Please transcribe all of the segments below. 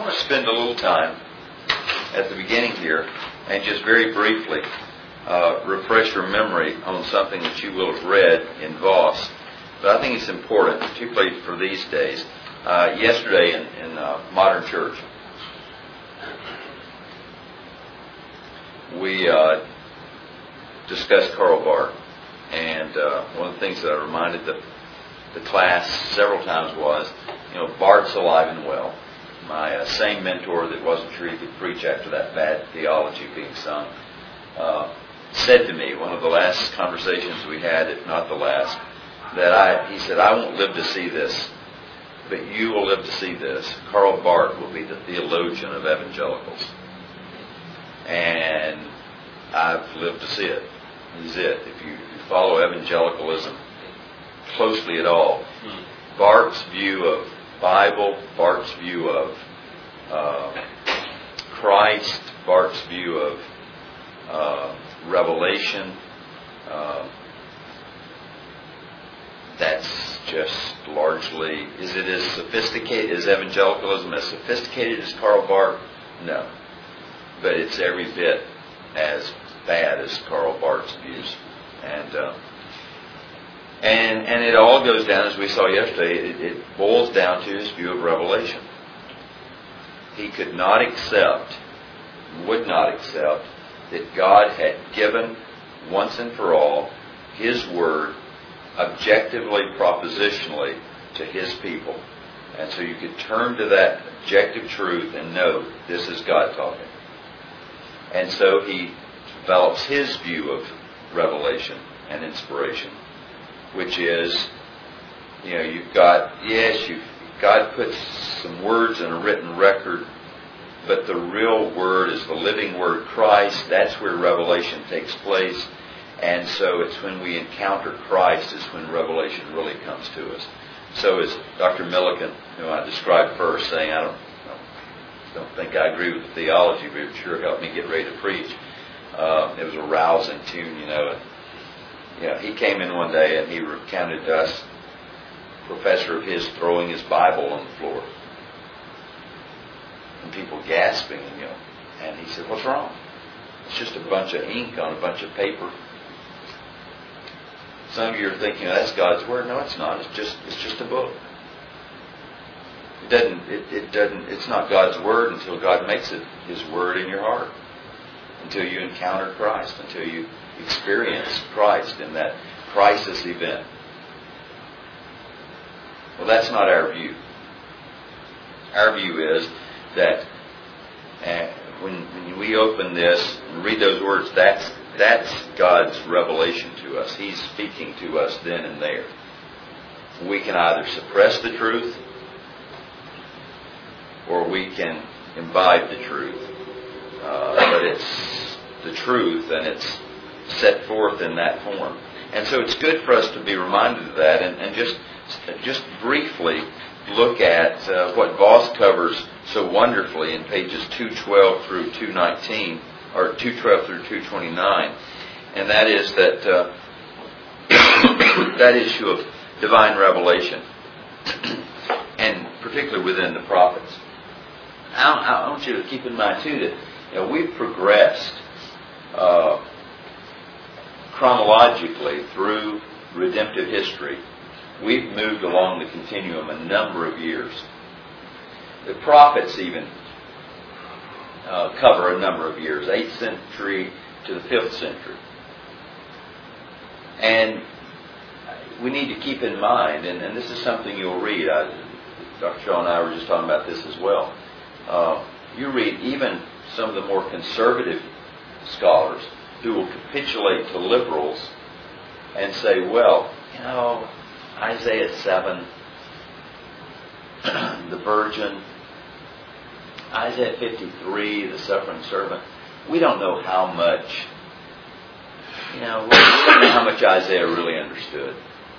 want to spend a little time at the beginning here and just very briefly refresh your memory on something that you will have read in Voss. But I think it's important, particularly for these days. Yesterday in Modern Church, we discussed Karl Barth. And one of the things that I reminded the class several times was, Barth's alive and well. My same mentor that wasn't sure he could preach after that bad theology being sung, said to me, one of the last conversations we had, if not the last, that he said, I won't live to see this, but you will live to see this. Karl Barth will be the theologian of evangelicals. And I've lived to see it. He's it. If you follow evangelicalism closely at all, Barth's view of Bible, Barth's view of Christ, Barth's view of Revelation, that's just largely, is it as sophisticated, is evangelicalism as sophisticated as Karl Barth? No. But it's every bit as bad as Karl Barth's views. And it all goes down, as we saw yesterday, it boils down to his view of Revelation. He could not accept, would not accept, that God had given once and for all His Word objectively, propositionally to His people. And so you could turn to that objective truth and know this is God talking. And so he develops his view of revelation and inspiration, which is, God puts some words in a written record, but the real Word is the living Word, Christ. That's where revelation takes place. And so it's when we encounter Christ is when revelation really comes to us. So as Dr. Millikan, who I described first, saying, I don't think I agree with the theology, but it sure helped me get ready to preach. It was a rousing tune, He came in one day and he recounted to us, a professor of his throwing his Bible on the floor. And people gasping, and he said, what's wrong? It's just a bunch of ink on a bunch of paper. Some of you are thinking, that's God's Word. No, it's not. It's just a book. It's not God's Word until God makes it His Word in your heart. Until you encounter Christ. Until you experience Christ in that crisis event. Well, that's not our view. Our view is that when we open this and read those words, that's God's revelation to us. He's speaking to us then and there. We can either suppress the truth or we can imbibe the truth. But it's the truth and it's set forth in that form. And so it's good for us to be reminded of that and just briefly look at what Voss covers so wonderfully in pages 212 through 219, or 212 through 229, and that is that that issue of divine revelation, and particularly within the prophets. I want you to keep in mind too that we've progressed chronologically through redemptive history. We've moved along the continuum a number of years. The prophets even cover a number of years, 8th century to the 5th century. And we need to keep in mind, and this is something you'll read, Dr. Shaw and I were just talking about this as well. You read even some of the more conservative scholars who will capitulate to liberals and say, well, Isaiah 7, the virgin, Isaiah 53, the suffering servant. We don't know how much, we don't know how much Isaiah really understood.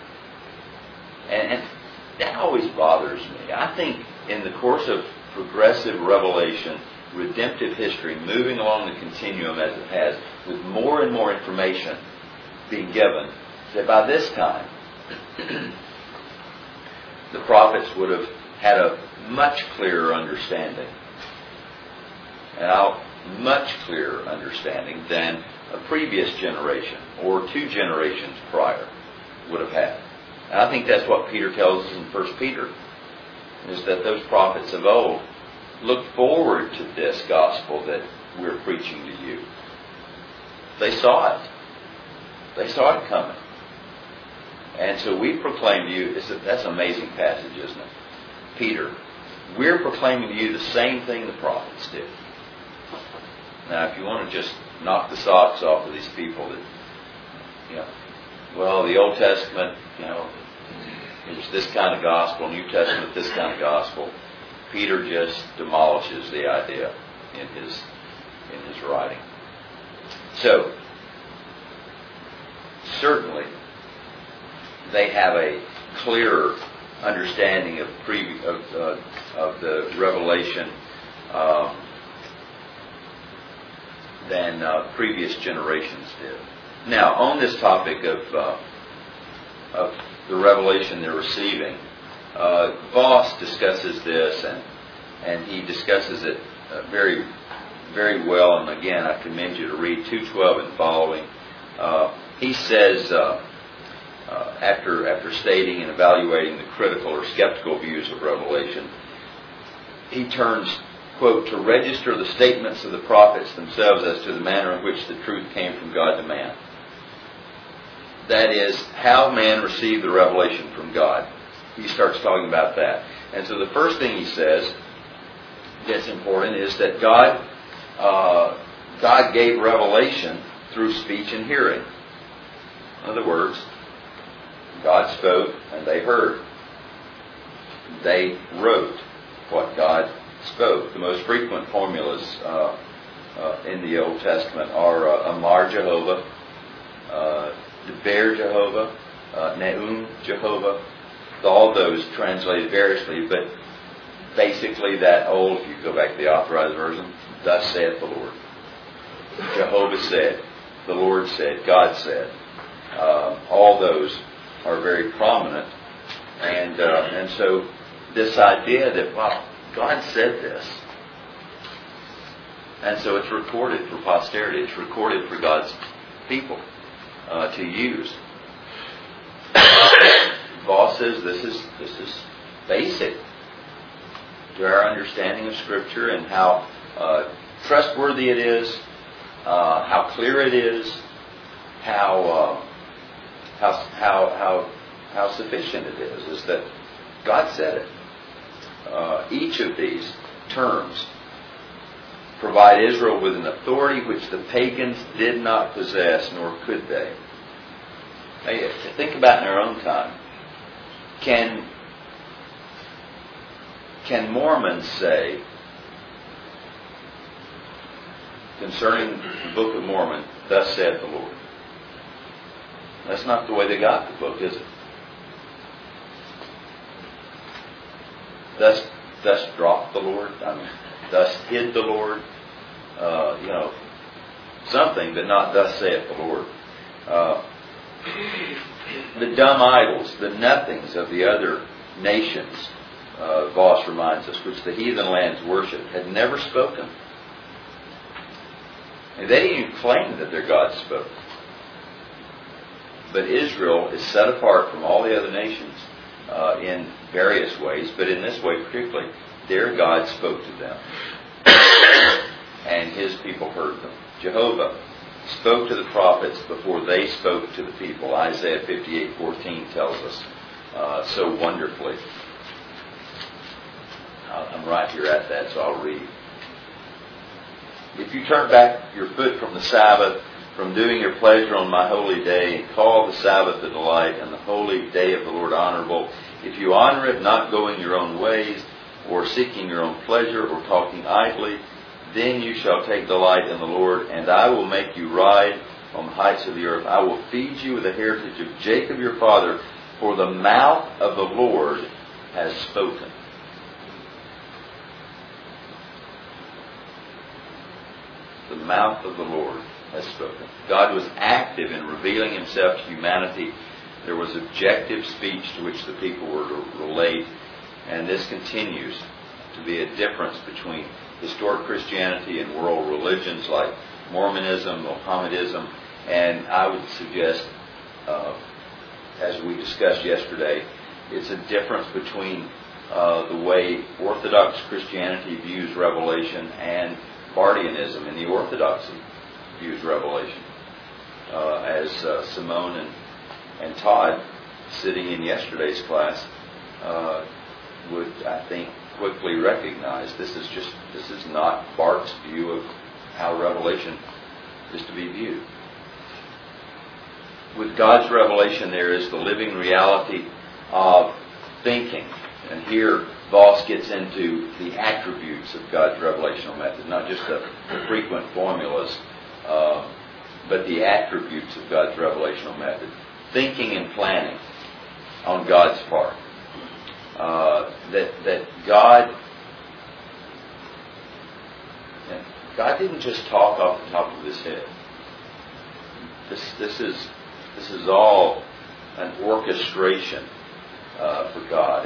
And that always bothers me. I think in the course of progressive revelation, redemptive history, moving along the continuum as it has, with more and more information being given, that by this time, the prophets would have had a much clearer understanding and much clearer understanding than a previous generation or 2 generations prior would have had. And I think that's what Peter tells us in 1 Peter, is that those prophets of old looked forward to this gospel that we're preaching to you. They saw it. They saw it coming. And so we proclaim to you, that's an amazing passage, isn't it? Peter, we're proclaiming to you the same thing the prophets did. Now, if you want to just knock the socks off of these people that, well, the Old Testament, it's this kind of gospel, New Testament, this kind of gospel. Peter just demolishes the idea in his writing. So, certainly, they have a clearer understanding of the revelation than previous generations did. Now, on this topic of the revelation they're receiving, Voss discusses this, and he discusses it very, very well. And again, I commend you to read 2:12 and following. He says, after stating and evaluating the critical or skeptical views of Revelation, he turns, quote, to register the statements of the prophets themselves as to the manner in which the truth came from God to man. That is, how man received the revelation from God. He starts talking about that. And so the first thing he says that's important is that God gave revelation through speech and hearing. In other words, God spoke and they heard. They wrote what God spoke. The most frequent formulas in the Old Testament are Amar Jehovah, Deber Jehovah, Neum Jehovah. All those translated variously, but basically that old, if you go back to the Authorized Version, thus saith the Lord. Jehovah said, the Lord said, God said. All those are very prominent, and so this idea that, wow, God said this, and so it's recorded for posterity. It's recorded for God's people to use. Voss says this is basic to our understanding of Scripture and how trustworthy it is, how clear it is, how sufficient it is that God said it. Each of these terms provide Israel with an authority which the pagans did not possess, nor could they. Hey, think about in our own time. Can Mormons say concerning the Book of Mormon, thus saith the Lord? That's not the way they got the book, is it? Thus dropped the Lord. Thus hid the Lord. Something, but not thus saith the Lord. The dumb idols, the nothings of the other nations, Voss reminds us, which the heathen lands worship, had never spoken. And they didn't even claim that their God spoke. But Israel is set apart from all the other nations in various ways, but in this way particularly, their God spoke to them. And His people heard them. Jehovah spoke to the prophets before they spoke to the people. Isaiah 58:14 tells us so wonderfully. I'm right here at that, so I'll read. If you turn back your foot from the Sabbath, from doing your pleasure on my holy day, and call the Sabbath a delight, and the holy day of the Lord honorable, if you honor it, not going your own ways, or seeking your own pleasure, or talking idly, then you shall take delight in the Lord, and I will make you ride on the heights of the earth. I will feed you with the heritage of Jacob your father, for the mouth of the Lord has spoken. The mouth of the Lord has spoken. God was active in revealing Himself to humanity. There was objective speech to which the people were to relate, and this continues to be a difference between historic Christianity and world religions like Mormonism, Mohammedanism, and I would suggest, as we discussed yesterday, it's a difference between the way Orthodox Christianity views Revelation and Bardianism and the Orthodoxy views Revelation. As Simone and Todd, sitting in yesterday's class, would, I think, quickly recognize this is not Bart's view of how Revelation is to be viewed. With God's revelation, there is the living reality of thinking. And here, Voss gets into the attributes of God's revelational method, not just the frequent formulas, but the attributes of God's revelational method. Thinking and planning on God's part. That God didn't just talk off the top of His head. This is all an orchestration for God.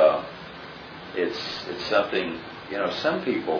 It's something, some people,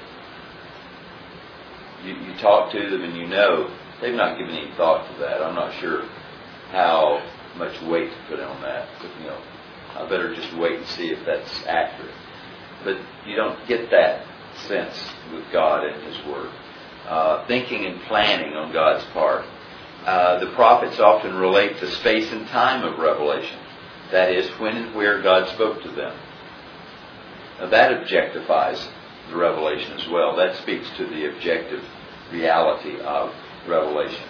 you talk to them and they've not given any thought to that. I'm not sure how much weight to put on that. But, I better just wait and see if that's accurate. But you don't get that sense with God and His Word. Thinking and planning on God's part. The prophets often relate the space and time of revelation. That is, when and where God spoke to them. Now that objectifies the revelation as well. That speaks to the objective reality of revelation.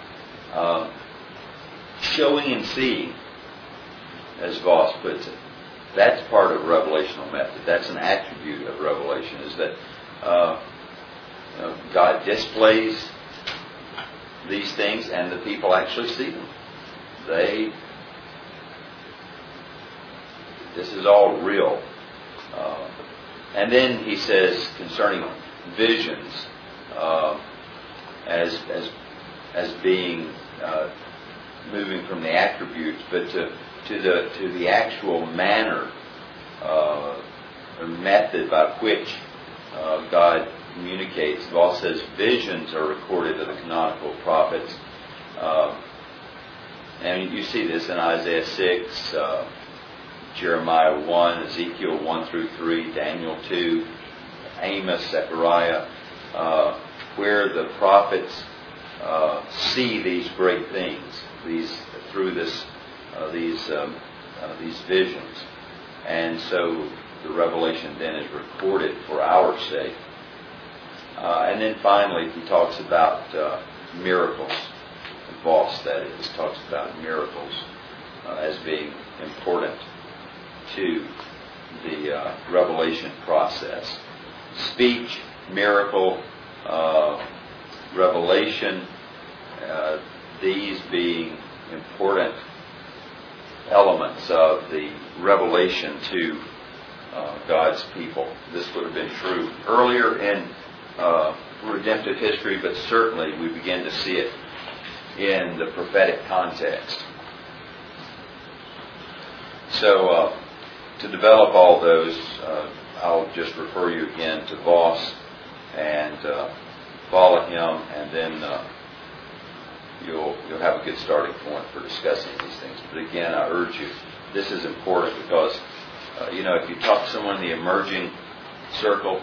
Showing and seeing, as Voss puts it, that's part of revelational method. That's an attribute of revelation, is that God displays these things and the people actually see them. This is all real. And then he says concerning visions as being moving from the attributes, but to the actual manner or method by which God communicates. Voss says visions are recorded of the canonical prophets. And you see this in Isaiah 6, Jeremiah 1, Ezekiel 1 through 3, Daniel 2, Amos, Zechariah, where the prophets see these great things, these visions, and so the revelation then is recorded for our sake. And then finally, he talks about miracles. Voss, that is, talks about miracles as being important to the revelation process. Speech, miracle, revelation, these being important elements of the revelation to God's people. This would have been true earlier in redemptive history, but certainly we begin to see it in the prophetic context. So to develop all those, I'll just refer you again to Voss and follow him, and then you'll have a good starting point for discussing these things. But again, I urge you, this is important because if you talk to someone in the emerging circle,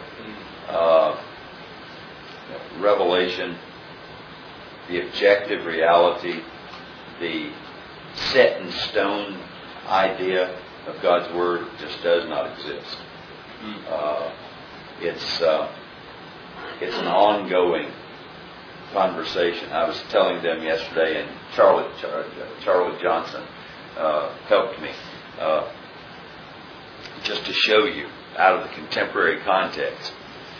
revelation, the objective reality, the set in stone idea of God's Word just does not exist. It's an ongoing conversation. I was telling them yesterday, and Charlie Johnson helped me just to show you out of the contemporary context.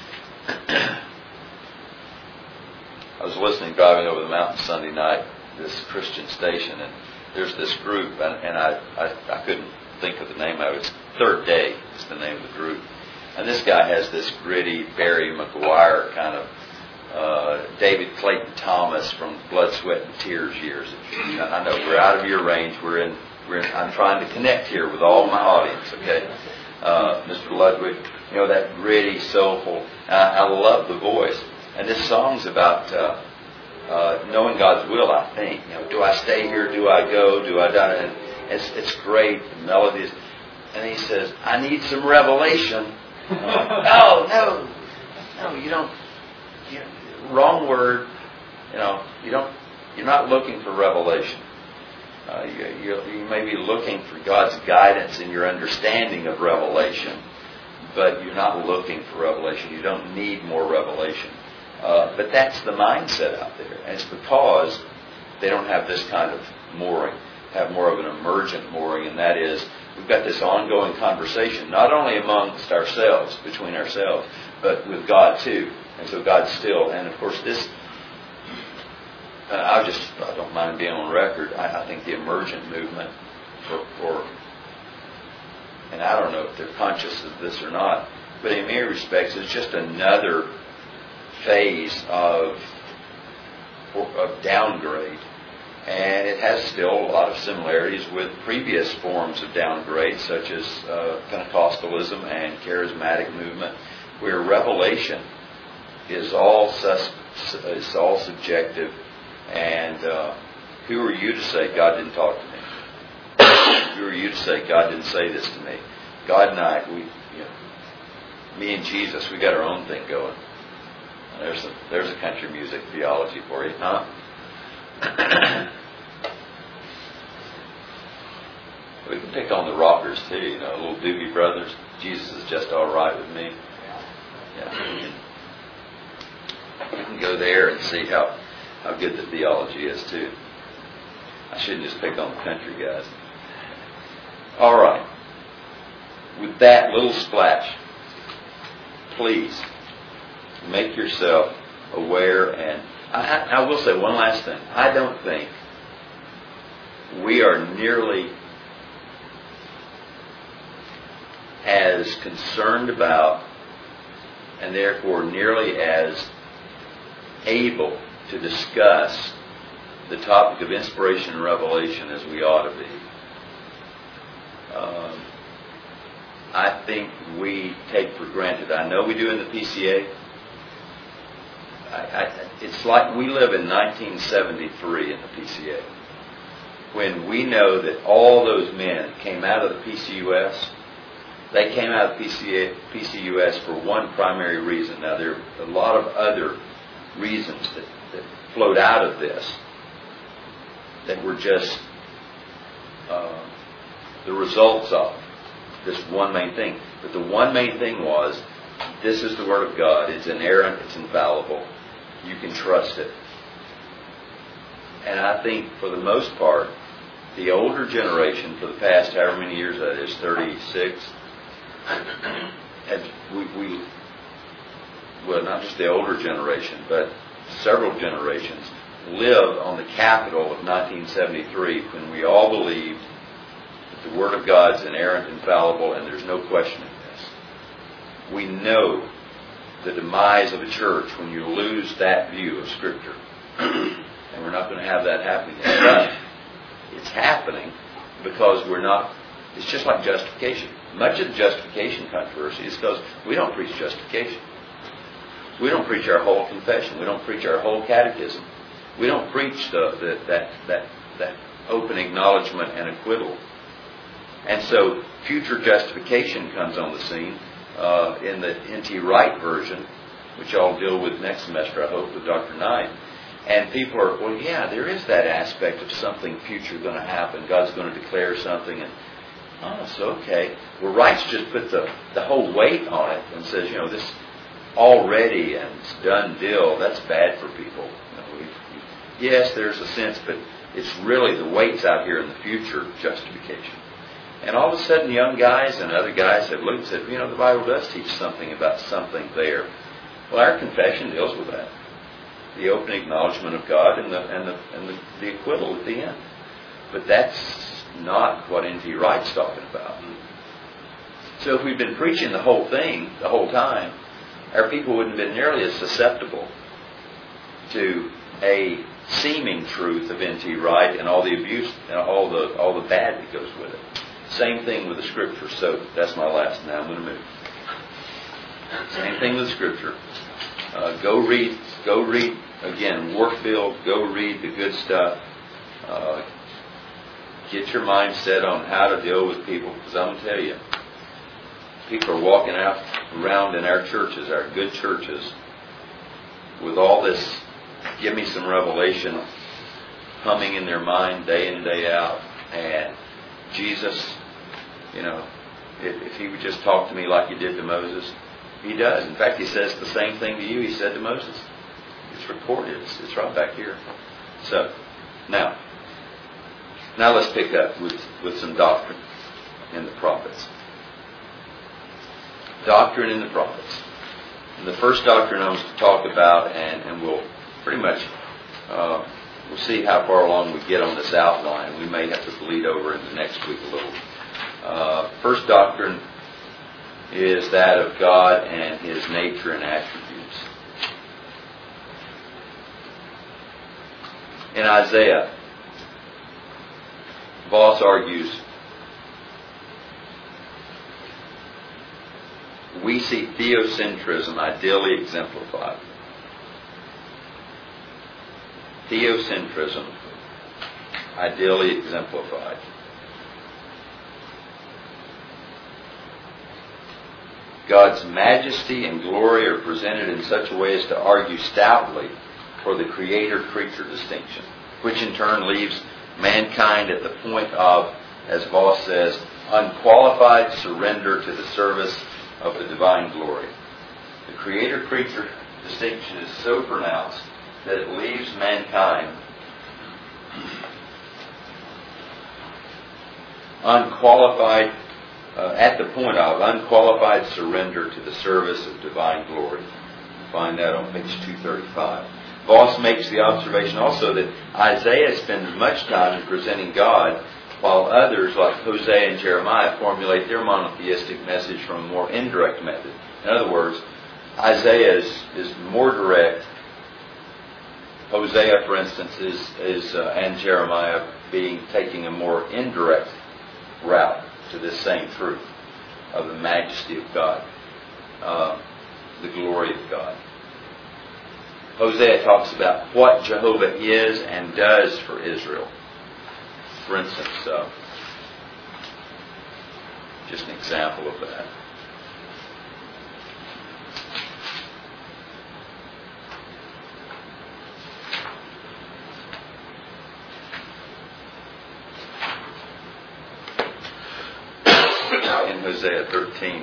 I was listening, driving over the mountain Sunday night, this Christian station, and there's this group, and I couldn't think of the name of it. It's Third Day is the name of the group. And this guy has this gritty Barry McGuire kind of David Clayton Thomas from Blood, Sweat, and Tears years. I know we're out of your range. I'm trying to connect here with all my audience, okay? Mr. Ludwig, that gritty, soulful. I love the voice. And this song's about knowing God's will, I think. Do I stay here? Do I go? Do I die? And it's great. The melodies. And he says, I need some revelation. No, you don't. Wrong word. You're not looking for revelation. You may be looking for God's guidance in your understanding of revelation, but you're not looking for revelation. You don't need more revelation. But that's the mindset out there. And it's because they don't have this kind of mooring, have more of an emergent mooring, and that is, we've got this ongoing conversation, not only amongst ourselves, between ourselves, but with God too. And so God's still, and of course this, I don't mind being on record, I think the emergent movement for, and I don't know if they're conscious of this or not, but in many respects it's just another phase of downgrade. And it has still a lot of similarities with previous forms of downgrade, such as Pentecostalism and charismatic movement, where revelation is all subjective. And who are you to say God didn't talk to me? Who are you to say God didn't say this to me? God and I, me and Jesus, we got our own thing going. There's a country music theology for you, huh? We can pick on the rockers too, little Doobie Brothers. Jesus is just all right with me. Yeah, you can go there and see how good the theology is too. I shouldn't just pick on the country guys. All right. With that little splash, please make yourself aware. And I will say one last thing. I don't think we are nearly as concerned about, and therefore nearly as able to discuss the topic of inspiration and revelation as we ought to be. I think we take for granted. I know we do in the PCA. It's like we live in 1973 in the PCA, when we know that all those men came out of the PCUS. They came out of PCUS for one primary reason. Now, there are a lot of other reasons that flowed out of this that were just the results of this one main thing. But the one main thing was, this is the Word of God. It's inerrant. It's infallible. You can trust it. And I think, for the most part, the older generation, for the past however many years that is, 36, well, not just the older generation, but several generations, live on the capital of 1973, when we all believed that the Word of God's inerrant, infallible, and there's no questioning this. We know the demise of a church when you lose that view of Scripture. And we're not going to have that happening. But it's happening because we're not. It's just like justification. Much of the justification controversy is because we don't preach justification. We don't preach our whole confession. We don't preach our whole catechism. We don't preach that open acknowledgement and acquittal. And so future justification comes on the scene in the N.T. Wright version, which I'll deal with next semester, I hope, with Dr. Knight. And people are, well, yeah, there is that aspect of something future going to happen. God's going to declare something, and it's okay. Well, Wright's just put the whole weight on it and says, this already and it's done deal. That's bad for people. Yes, there's a sense, but it's really the weight's out here in the future justification. And all of a sudden, young guys and other guys have looked and said, the Bible does teach something about something there. Well, our confession deals with that. The open acknowledgement of God and the acquittal at the end. But that's not what N.T. Wright's talking about. So if we'd been preaching the whole thing the whole time, our people wouldn't have been nearly as susceptible to a seeming truth of N.T. Wright and all the abuse and all the bad that goes with it. Same thing with the Scripture. So that's my last. Now I'm going to move. Same thing with Scripture. Go read again, Warfield. Go read the good stuff. Get your mind set on how to deal with people, because I'm going to tell you, people are walking out around in our churches, our good churches, with all this give me some revelation humming in their mind day in, day out. And Jesus, if He would just talk to me like He did to Moses, He does. In fact, He says the same thing to you He said to Moses. It's recorded. It's right back here. So, now let's pick up with some doctrine in the prophets. Doctrine in the prophets. And the first doctrine I was to talk about, and we'll pretty much we'll see how far along we get on this outline. We may have to bleed over into next week a little. First doctrine is that of God and His nature and attributes. In Isaiah, Voss argues, we see theocentrism ideally exemplified. Theocentrism ideally exemplified. God's majesty and glory are presented in such a way as to argue stoutly for the creator-creature distinction, which in turn leaves mankind at the point of, as Voss says, unqualified surrender to the service of the divine glory. The creator-creature distinction is so pronounced that it leaves mankind unqualified, at the point of unqualified surrender to the service of divine glory. Find that on page 235. Voss makes the observation also that Isaiah spends much time in presenting God, while others like Hosea and Jeremiah formulate their monotheistic message from a more indirect method. In other words, Isaiah is more direct. Hosea, for instance, and Jeremiah taking a more indirect route to this same truth of the majesty of God, the glory of God. Hosea talks about what Jehovah is and does for Israel. For instance, just an example of that. In Hosea 13.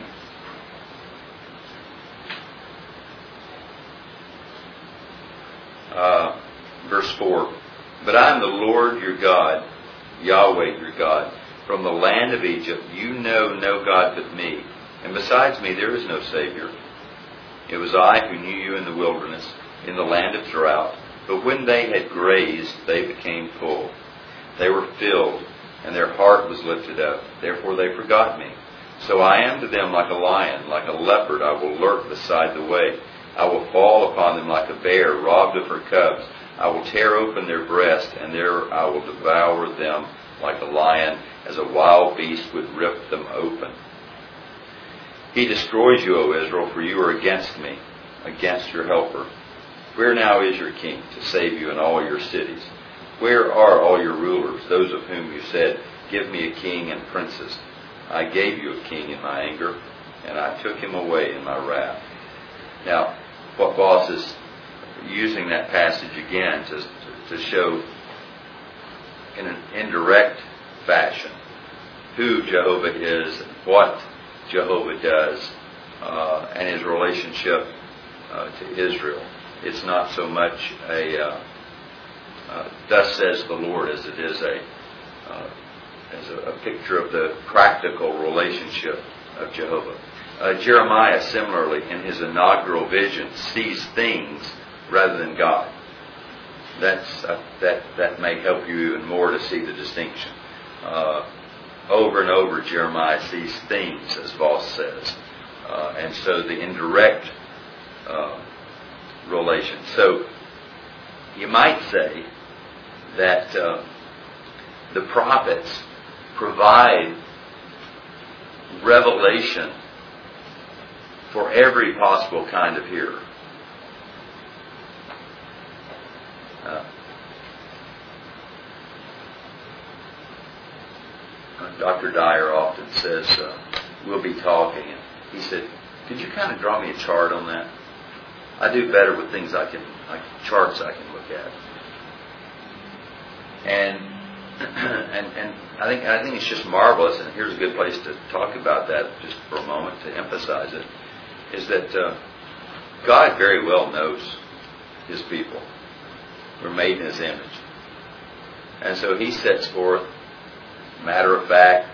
Verse 4. But I am the Lord your God, Yahweh your God. From the land of Egypt you know no God but me, and besides me there is no Savior. It was I who knew you in the wilderness, in the land of drought. But when they had grazed, they became full. They were filled, and their heart was lifted up. Therefore they forgot me. So I am to them like a lion, like a leopard. I will lurk beside the way. I will fall upon them like a bear robbed of her cubs. I will tear open their breast, and there I will devour them like a lion, as a wild beast would rip them open. He destroys you, O Israel, for you are against me, against your helper. Where now is your king to save you in all your cities? Where are all your rulers, those of whom you said, give me a king and princes? I gave you a king in my anger, and I took him away in my wrath. Now, what Voss is using that passage again to show in an indirect fashion who Jehovah is, what Jehovah does, and His relationship to Israel. It's not so much a thus says the Lord as it is as a picture of the practical relationship of Jehovah. Jeremiah, similarly, in his inaugural vision, sees things rather than God. That may help you even more to see the distinction. Over and over, Jeremiah sees things, as Voss says, and so the indirect relation. So you might say that the prophets provide revelation for every possible kind of hearer. Dr. Dyer often says, we'll be talking, and he said, could you kind of draw me a chart on that? I do better with things like charts I can look at. And I think it's just marvelous, and here's a good place to talk about that just for a moment, to emphasize it, is that God very well knows His people. We're made in His image. And so He sets forth, matter of fact,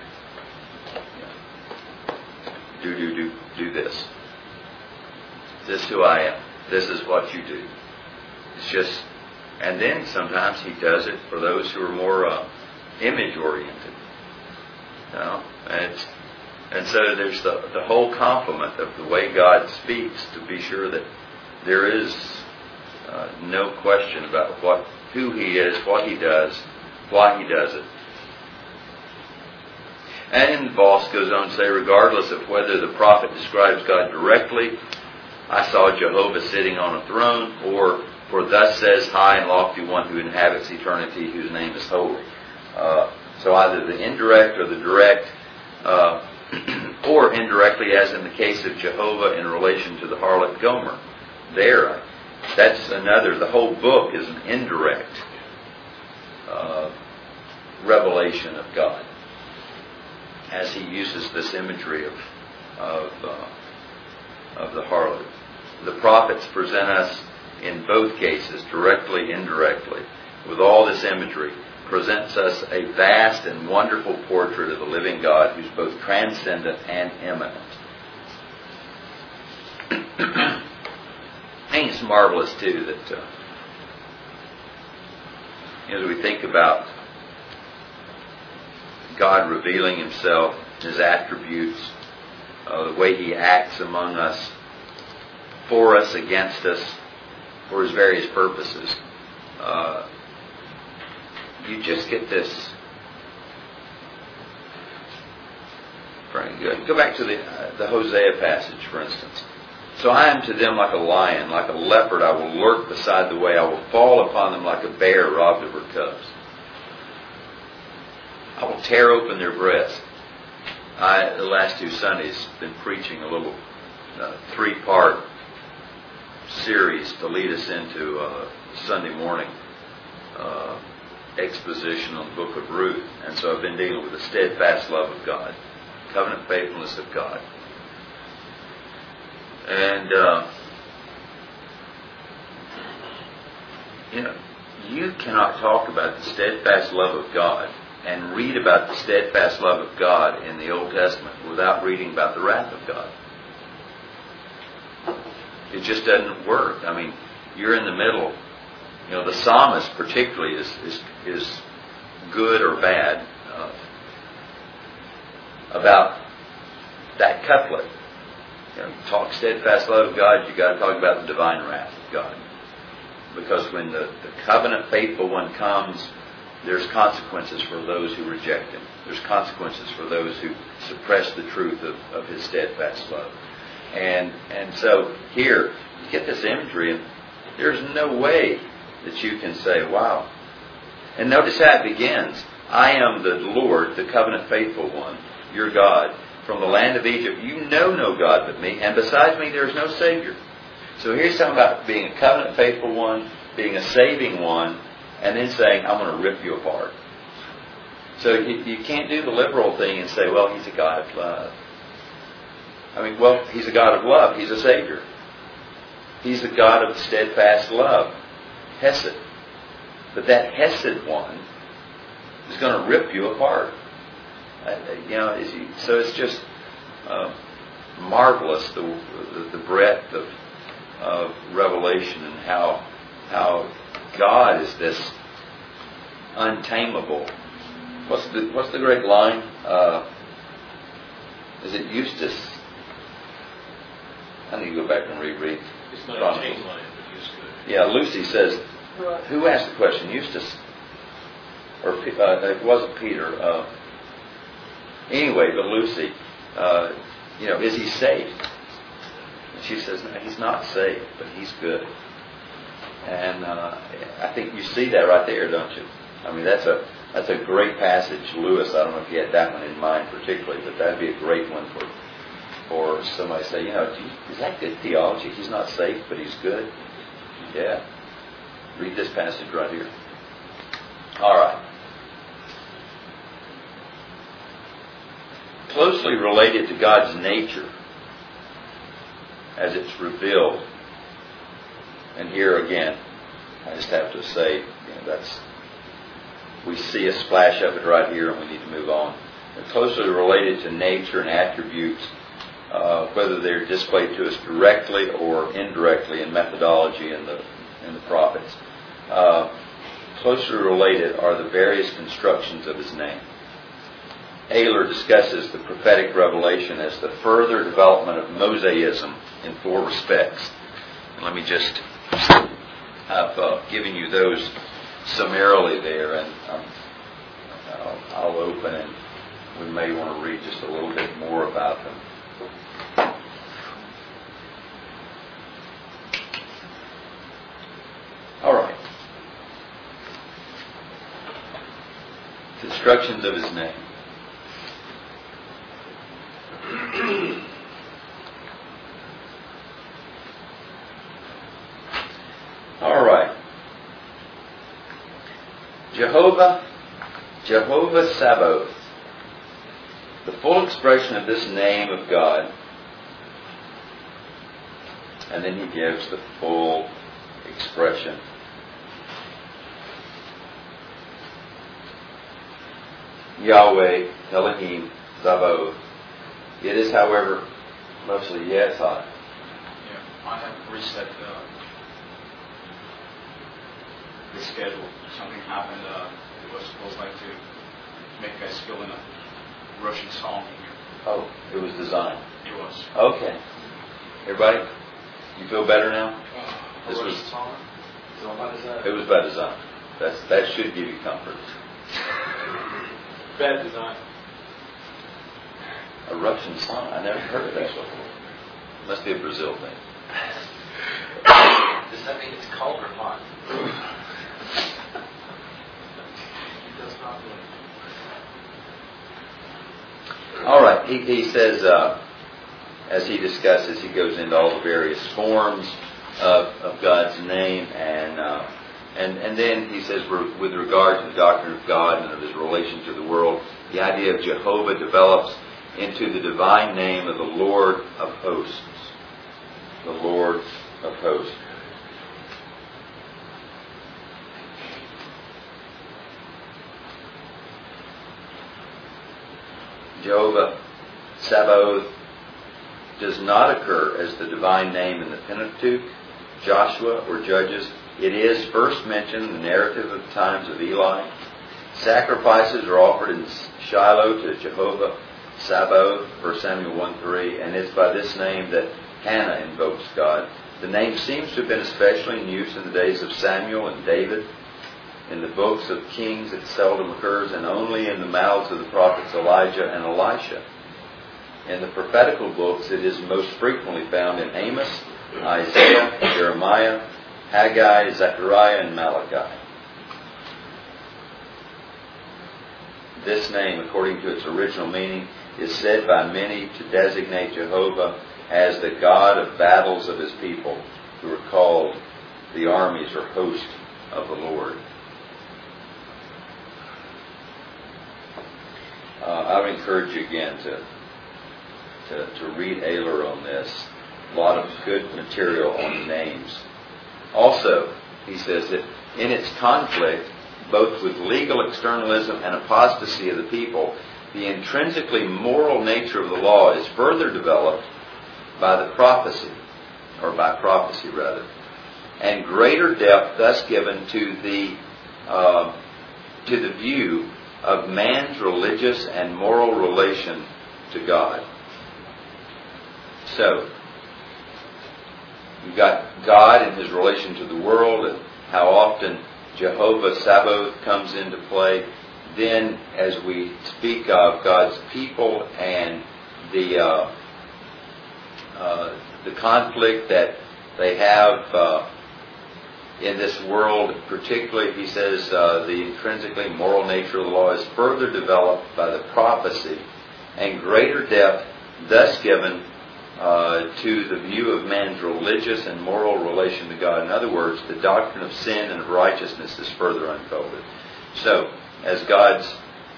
do this. This is who I am. This is what you do. It's just, and then sometimes He does it for those who are more image-oriented. You know? And so there's the whole complement of the way God speaks to be sure that there is no question about who He is, what He does, why He does it. And Voss goes on to say, regardless of whether the prophet describes God directly, I saw Jehovah sitting on a throne, or for thus says high and lofty one who inhabits eternity, whose name is holy. So either the indirect or the direct, or indirectly, as in the case of Jehovah in relation to the harlot Gomer. That's another. The whole book is an indirect revelation of God, as He uses this imagery of the harlot. The prophets present us in both cases, directly, indirectly, with all this imagery, presents us a vast and wonderful portrait of the living God who's both transcendent and immanent. I think it's marvelous too that as we think about God revealing Himself, His attributes, the way He acts among us, for us, against us, for His various purposes, you just get this. Very good. Go back to the Hosea passage, for instance. So I am to them like a lion, like a leopard I will lurk beside the way. I will fall upon them like a bear robbed of her cubs. I will tear open their breast. The last 2 Sundays, been preaching a little 3-part series to lead us into Sunday morning exposition on the book of Ruth. And so I've been dealing with the steadfast love of God, covenant faithfulness of God. And, you cannot talk about the steadfast love of God and read about the steadfast love of God in the Old Testament without reading about the wrath of God. It just doesn't work. I mean, you're in the middle. The psalmist particularly is good or bad about that couplet. Talk steadfast love of God, you got to talk about the divine wrath of God. Because when the covenant faithful one comes, there's consequences for those who reject Him. There's consequences for those who suppress the truth of His steadfast love. And so here, you get this imagery, and there's no way that you can say, wow. And notice how it begins. I am the Lord, the covenant faithful one, your God. From the land of Egypt, you know no God but me, and besides me there is no Savior. So here's something about being a covenant faithful one, being a saving one, and then saying, I'm going to rip you apart. So you can't do the liberal thing and say, well, He's a God of love. He's a God of love. He's a Savior. He's the God of steadfast love. Hesed. But that Hesed one is going to rip you apart. So it's just marvelous the breadth of revelation and how God is this untamable. What's the great line? Is it Eustace? I need to go back and reread. It's not a chain line, but Eustace. Yeah, Lucy says, who asked the question? Eustace? Or it wasn't Peter. Anyway, but Lucy, is he safe? And she says, no, he's not safe, but he's good. And I think you see that right there, don't you? I mean, that's a great passage. Lewis, I don't know if you had that one in mind particularly, but that'd be a great one for somebody to say, is that good theology? He's not safe, but he's good. Yeah. Read this passage right here. All right. Closely related to God's nature as it's revealed. And here again, I just have to say, we see a splash of it right here, and we need to move on. They're closely related to nature and attributes, whether they're displayed to us directly or indirectly in methodology in the prophets. Closely related are the various constructions of his name. Ayler discusses the prophetic revelation as the further development of Mosaism in 4 respects. And let me just have given you those summarily there, and I'll open, and we may want to read just a little bit more about them. All right. Constructions of his name. All right. Jehovah Sabaoth. The full expression of this name of God. And then he gives the full expression. Yahweh, Elohim, Sabaoth. It is, however, mostly yes. Yeah, I have reset the schedule. Something happened. It was supposed to make a skill in a Russian song here. Oh, it was designed. It was. Okay. Everybody, you feel better now? This was song? Is it by design? It was by design. That should give you comfort. Bad design. A Russian song? I never heard of that before. Must be a Brazil thing. Does that mean it's called or not? It does not mean. All right. He says, as he discusses, he goes into all the various forms of God's name, and then he says, with regard to the doctrine of God and of his relation to the world, the idea of Jehovah develops into the divine name of the Lord of hosts. The Lord of hosts. Jehovah Sabaoth does not occur as the divine name in the Pentateuch, Joshua, or Judges. It is first mentioned in the narrative of the times of Eli. Sacrifices are offered in Shiloh to Jehovah Sabaoth, 1 Samuel 1:3, and it's by this name that Hannah invokes God. The name seems to have been especially in use in the days of Samuel and David. In the books of Kings it seldom occurs, and only in the mouths of the prophets Elijah and Elisha. In the prophetical books it is most frequently found in Amos, Isaiah, Jeremiah, Haggai, Zechariah, and Malachi. This name, according to its original meaning, is said by many to designate Jehovah as the God of battles of his people, who are called the armies or host of the Lord. I would encourage you again to read Ayler on this. A lot of good material on names. Also, he says that in its conflict, both with legal externalism and apostasy of the people, the intrinsically moral nature of the law is further developed by prophecy, and greater depth thus given to the view of man's religious and moral relation to God. So, you've got God and his relation to the world, and how often Jehovah Sabaoth comes into play. Then, as we speak of God's people and the conflict that they have in this world, particularly, he says, the intrinsically moral nature of the law is further developed by the prophecy and greater depth thus given to the view of man's religious and moral relation to God. In other words, the doctrine of sin and of righteousness is further unfolded. So, as God's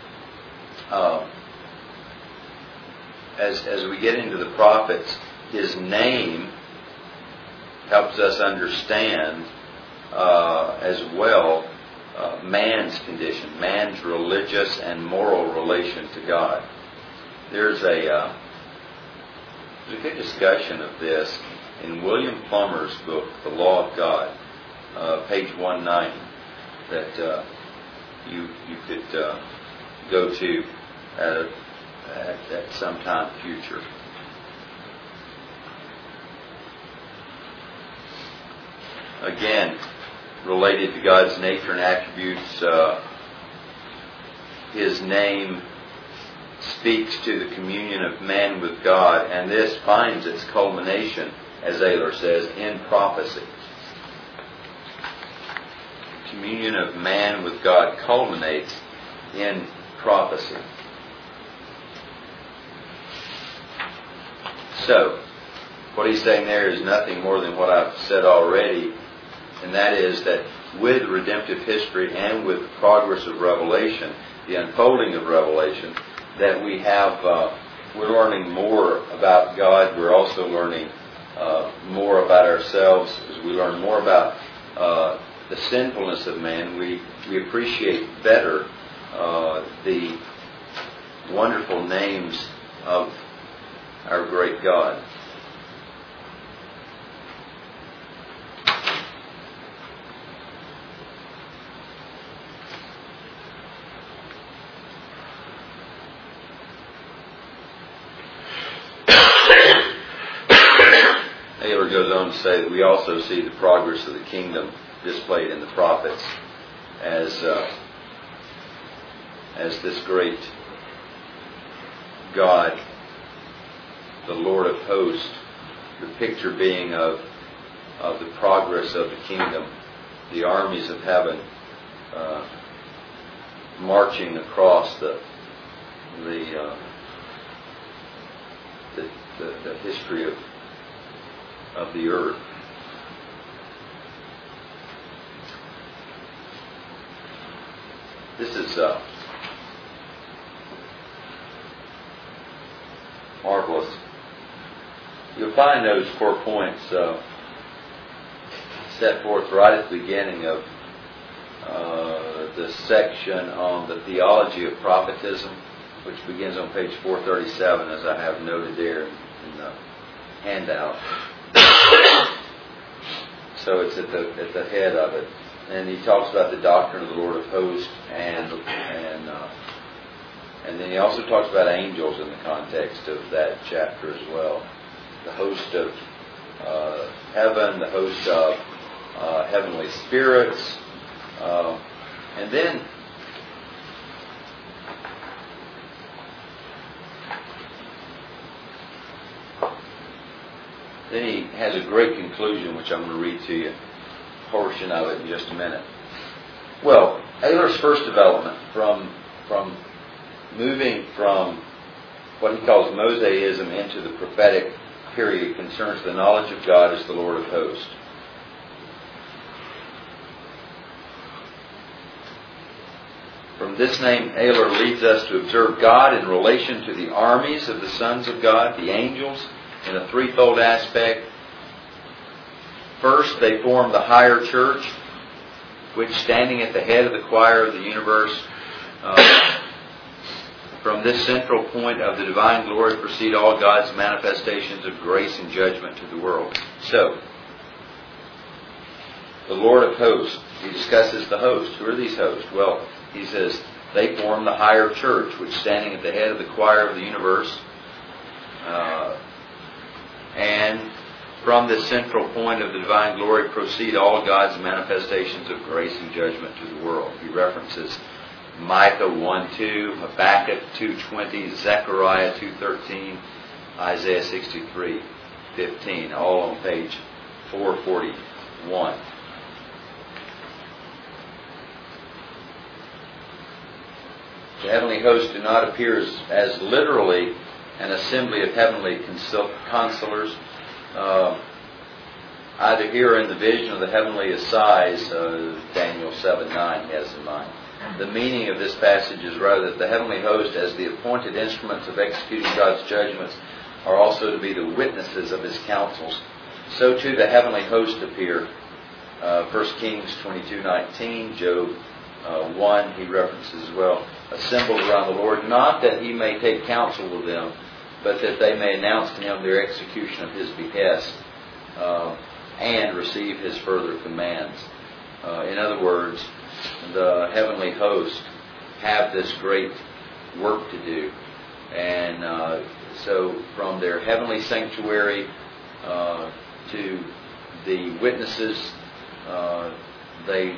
as we get into the prophets, His name helps us understand as well man's condition, man's religious and moral relation to God. There's a good discussion of this in William Plummer's book, The Law of God, page 190, that you could go to at some time future. Again, related to God's nature and attributes, His name speaks to the communion of man with God, and this finds its culmination, as Ayler says, in prophecy. Communion of man with God culminates in prophecy. So, what he's saying there is nothing more than what I've said already, and that is that with redemptive history and with the progress of Revelation, the unfolding of Revelation, that we have, we're learning more about God. We're also learning more about ourselves. As we learn more about the sinfulness of man, we appreciate better the wonderful names of our great God. Ayler goes on to say that we also see the progress of the kingdom displayed in the prophets as this great God, the Lord of hosts, the picture being of the progress of the kingdom, the armies of heaven marching across the history of the earth. This is marvelous. You'll find those 4 points set forth right at the beginning of the section on the theology of prophetism, which begins on page 437, as I have noted there in the handout. So it's at the head of it, and he talks about the doctrine of the Lord of hosts, and then he also talks about angels in the context of that chapter as well. The host of heaven, the host of heavenly spirits, and then he has a great conclusion, which I'm going to read to you, a portion of it in just a minute. Well, Ayler's first development from moving from what he calls Mosaism into the prophetic period concerns the knowledge of God as the Lord of hosts. From this name, Ayler leads us to observe God in relation to the armies of the sons of God, the angels, in a threefold aspect. First, they form the higher church, which, standing at the head of the choir of the universe, from this central point of the divine glory proceed all God's manifestations of grace and judgment to the world. So, the Lord of hosts, he discusses the hosts. Who are these hosts? Well, he says, they form the higher church, which, standing at the head of the choir of the universe, and from this central point of the divine glory proceed all God's manifestations of grace and judgment to the world. He references Micah 1:2, Habakkuk 2:20, Zechariah 2:13, Isaiah 63:15, all on page 441. The heavenly host do not appear as literally an assembly of heavenly counselors, either here in the vision of the heavenly assize, Daniel 7:9 has in mind. The meaning of this passage is rather that the heavenly host, as the appointed instruments of executing God's judgments, are also to be the witnesses of His counsels. So too the heavenly host appear. 1 Kings 22:19, Job 1, he references as well, assembled around the Lord, not that He may take counsel with them, but that they may announce to Him their execution of His behest, and receive His further commands. In other words, the heavenly host have this great work to do. And so from their heavenly sanctuary to the witnesses, they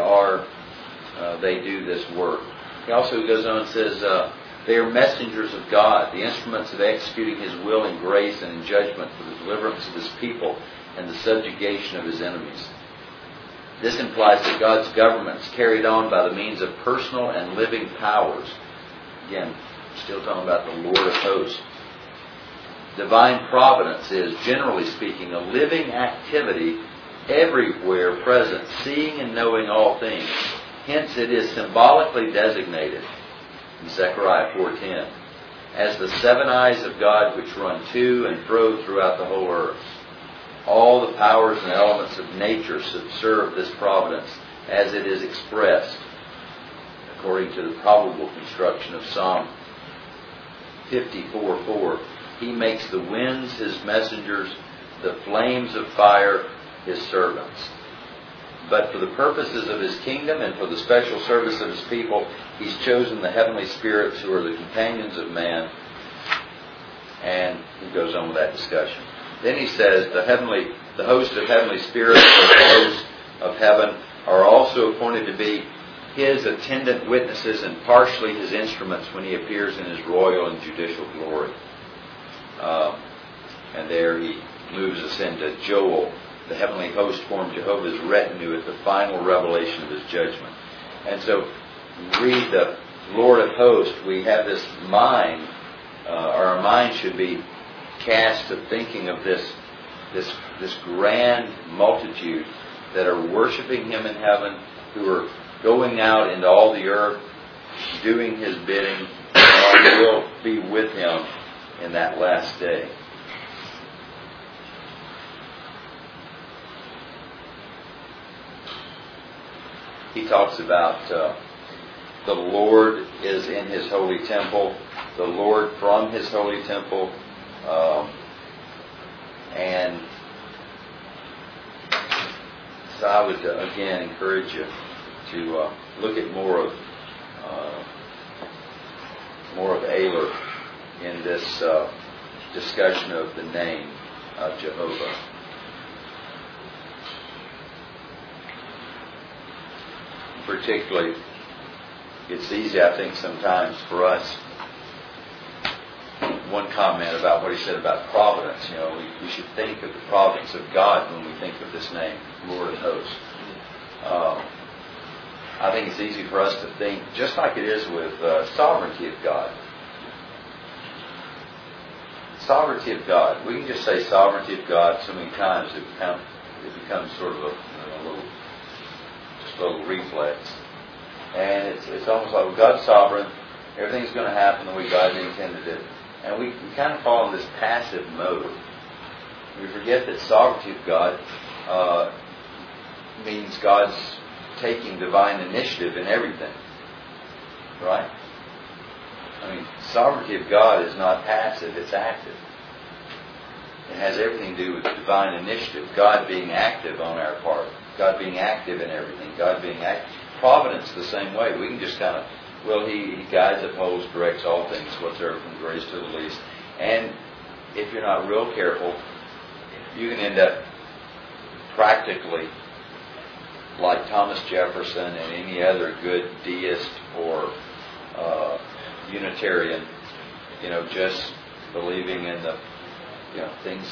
do this work. He also goes on and says, they are messengers of God, the instruments of executing His will in grace and in judgment for the deliverance of His people and the subjugation of His enemies. This implies that God's government is carried on by the means of personal and living powers. Again, still talking about the Lord of hosts. Divine providence is, generally speaking, a living activity everywhere present, seeing and knowing all things. Hence it is symbolically designated in Zechariah 4:10 as the seven eyes of God which run to and fro throughout the whole earth. All the powers and elements of nature subserve this providence as it is expressed according to the probable construction of Psalm 54:4. He makes the winds His messengers, the flames of fire His servants. But for the purposes of His kingdom and for the special service of His people, He's chosen the heavenly spirits who are the companions of man. And he goes on with that discussion. Then he says the host of heavenly spirits and the host of heaven are also appointed to be His attendant witnesses and partially His instruments when He appears in His royal and judicial glory. And there he moves us into Joel. The heavenly host formed Jehovah's retinue at the final revelation of His judgment. And so, read the Lord of hosts. We have this mind, our mind should be cast to thinking of this grand multitude that are worshiping Him in heaven, who are going out into all the earth, doing His bidding, and will be with Him in that last day. He talks about the Lord is in His holy temple, the Lord from His holy temple, and so I would again encourage you to look at more of Ehler in this discussion of the name of Jehovah. Particularly, it's easy, I think, sometimes for us. One comment about what he said about providence. We should think of the providence of God when we think of this name, Lord of Hosts. I think it's easy for us to think, just like it is with sovereignty of God. Sovereignty of God. We can just say sovereignty of God so many times it becomes sort of a little reflex. And it's almost like, well, God's sovereign, everything's going to happen the way God intended it. And we kind of fall in this passive mode. We forget that sovereignty of God means God's taking divine initiative in everything. Right? I mean, sovereignty of God is not passive, it's active. It has everything to do with divine initiative. God being active on our part. God being active in everything. God being active. Providence the same way. We can just kind of, He guides, upholds, directs all things whatsoever from greatest to the least. And if you're not real careful, you can end up practically like Thomas Jefferson and any other good deist or Unitarian, just believing in the, things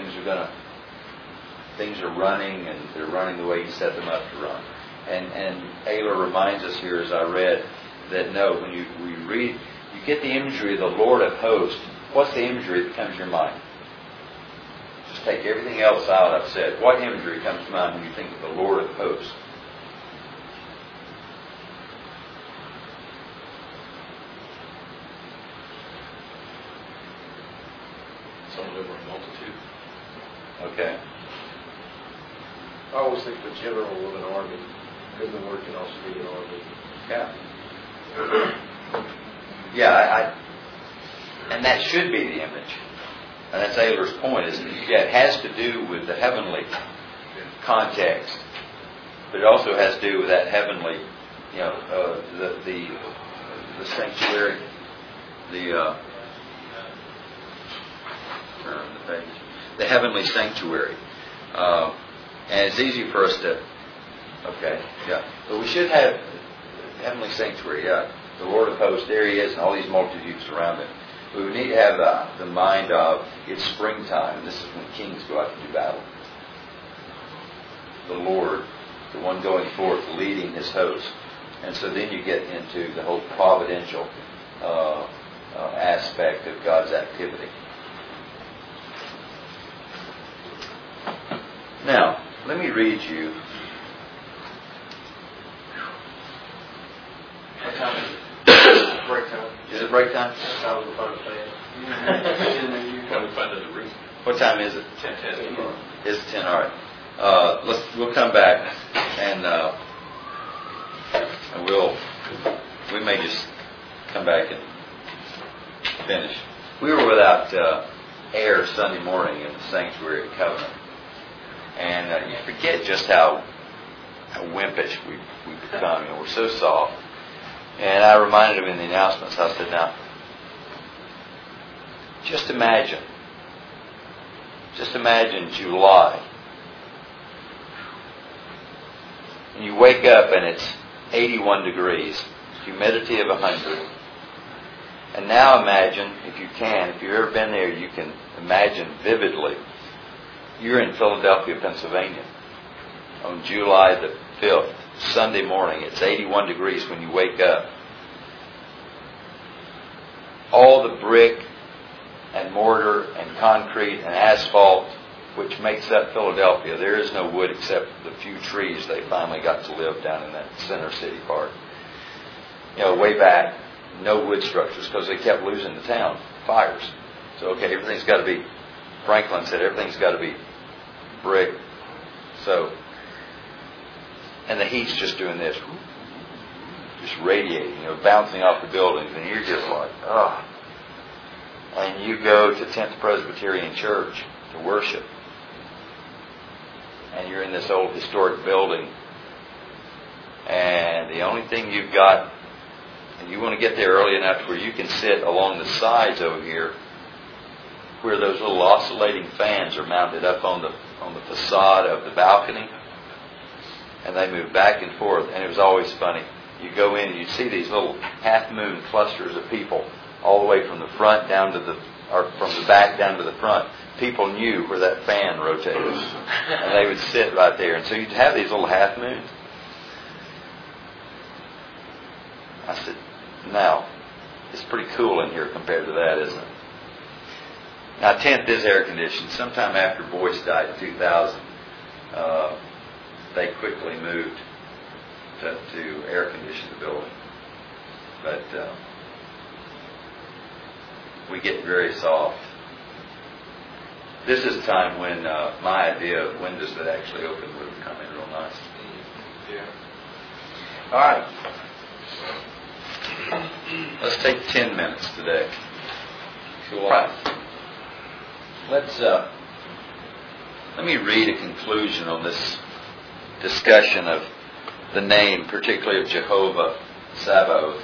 are running, and they're running the way He set them up to run. And Ayler reminds us here, as I read, that no, when we read, you get the imagery of the Lord of hosts. What's the imagery that comes to your mind? Just take everything else out I've said. What imagery comes to mind when you think of the Lord of hosts? Someone over a multitude. Okay. I always think the general of an army. And the word can also be an army. Yeah. Yeah, and that should be the image. And that's Ayler's point, is that it has to do with the heavenly context, but it also has to do with that heavenly, the sanctuary, the heavenly sanctuary. And it's easy for us to, but we should have heavenly sanctuary, the Lord of hosts, there He is, and all these multitudes around Him. We would need to have the mind of, it's springtime, and this is when kings go out to do battle. The Lord, the one going forth, leading His host. And so then you get into the whole providential aspect of God's activity. Now, let me read you. What time is it? Break time. Is it break time? That's how we're fun to play it. Probably find in the room. What time is it? 10:10. It's 10. All right. We'll come back and we may just come back and finish. We were without air Sunday morning in the sanctuary at Covenant, and you forget just how wimpish we've become. We're so soft. And I reminded him in the announcements, I said, now, just imagine July. And you wake up and it's 81 degrees, humidity of 100. And now imagine, if you've ever been there, you can imagine vividly, you're in Philadelphia, Pennsylvania, on July the 5th. Sunday morning, it's 81 degrees when you wake up. All the brick and mortar and concrete and asphalt which makes up Philadelphia, there is no wood except the few trees they finally got to live down in that center city part. Way back, no wood structures because they kept losing the town. Fires. So, everything's got to be, Franklin said, everything's got to be brick. So, and the heat's just doing this, just radiating, bouncing off the buildings, and you're just like, oh. And you go to 10th Presbyterian Church to worship, and you're in this old historic building, and the only thing you've got, and you want to get there early enough where you can sit along the sides over here, where those little oscillating fans are mounted up on the facade of the balcony. And they move back and forth, and it was always funny. You go in and you see these little half-moon clusters of people all the way from the front down to from the back down to the front. People knew where that fan rotated, and they would sit right there. And so you'd have these little half-moons. I said, now, it's pretty cool in here compared to that, isn't it? Now, 10th is air conditioned. Sometime after Boyce died in 2000, they quickly moved to air condition the building. But we get very soft. This is a time when my idea of windows that actually open would come in real nice. Yeah. All right. Let's take 10 minutes today. Sure. Let me read a conclusion on this discussion of the name, particularly of Jehovah Sabaoth.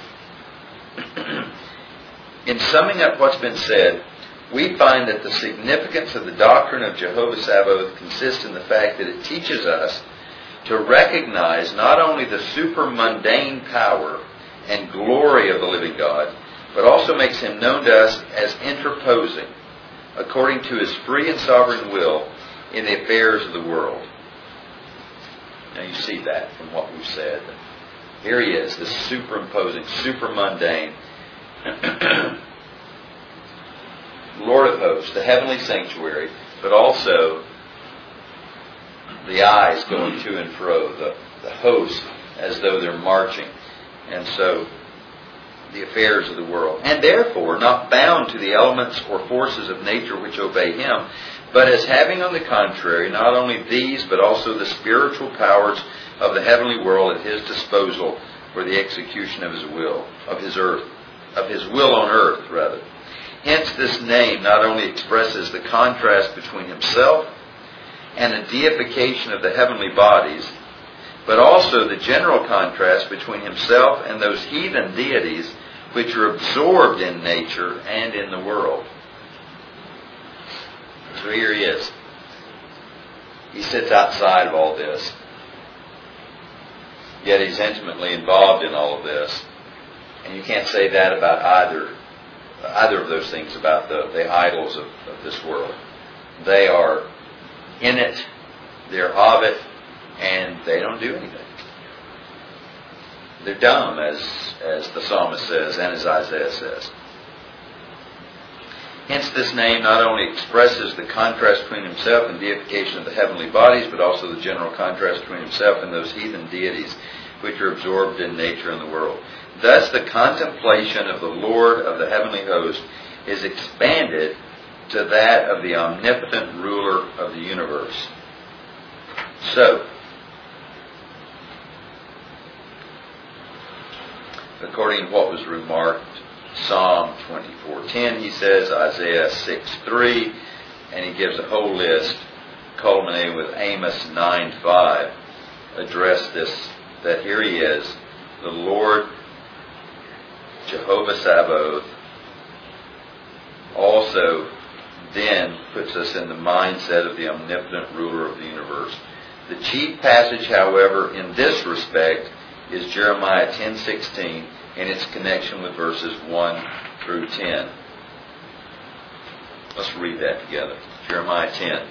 In summing up what's been said, we find that the significance of the doctrine of Jehovah Sabaoth consists in the fact that it teaches us to recognize not only the super mundane power and glory of the living God, but also makes him known to us as interposing, according to his free and sovereign will, in the affairs of the world. Now you see that from what we've said. Here he is, this superimposing, super-mundane Lord of hosts, the heavenly sanctuary, but also the eyes going to and fro, the host as though they're marching. And so the affairs of the world. And therefore not bound to the elements or forces of nature which obey him, but as having on the contrary not only these but also the spiritual powers of the heavenly world at his disposal for the execution of his will, of his will on earth rather. Hence this name not only expresses the contrast between himself and a deification of the heavenly bodies, but also the general contrast between himself and those heathen deities which are absorbed in nature and in the world. So here he is. He sits outside of all this. Yet he's intimately involved in all of this. And you can't say that about either of those things about the idols of this world. They are in it, they're of it, and they don't do anything. They're dumb, as the psalmist says, and as Isaiah says. Hence this name not only expresses the contrast between himself and deification of the heavenly bodies, but also the general contrast between himself and those heathen deities which are absorbed in nature and the world. Thus the contemplation of the Lord of the heavenly host is expanded to that of the omnipotent ruler of the universe. So, according to what was remarked, Psalm 24:10, he says, Isaiah 6:3, and he gives a whole list, culminating with Amos 9:5, address this, that here he is, the Lord Jehovah Sabaoth, also then puts us in the mindset of the omnipotent ruler of the universe. The chief passage, however, in this respect is Jeremiah 10:16 in its connection with verses 1 through 10. Let's read that together. Jeremiah 10.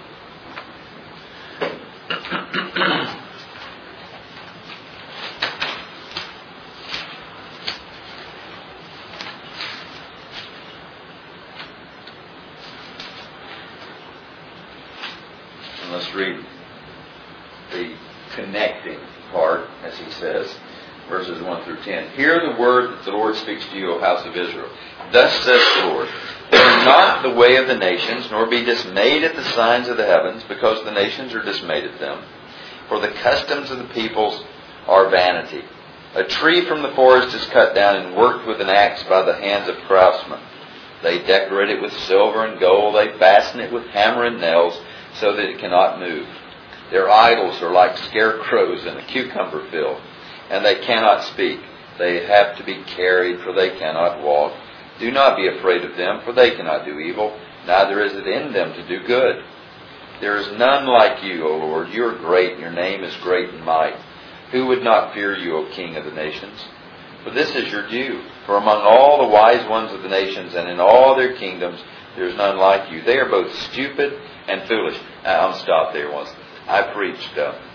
And let's read the connecting part, as he says. Verses 1 through 10. Hear the word that the Lord speaks to you, O house of Israel. Thus says the Lord, turn not the way of the nations, nor be dismayed at the signs of the heavens, because the nations are dismayed at them. For the customs of the peoples are vanity. A tree from the forest is cut down and worked with an axe by the hands of craftsmen. They decorate it with silver and gold. They fasten it with hammer and nails, so that it cannot move. Their idols are like scarecrows in a cucumber field, and they cannot speak. They have to be carried, for they cannot walk. Do not be afraid of them, for they cannot do evil, neither is it in them to do good. There is none like you, O Lord. You are great, and your name is great in might. Who would not fear you, O King of the nations? For this is your due. For among all the wise ones of the nations, and in all their kingdoms, there is none like you. They are both stupid and foolish. Now, I'll stop there once. I preached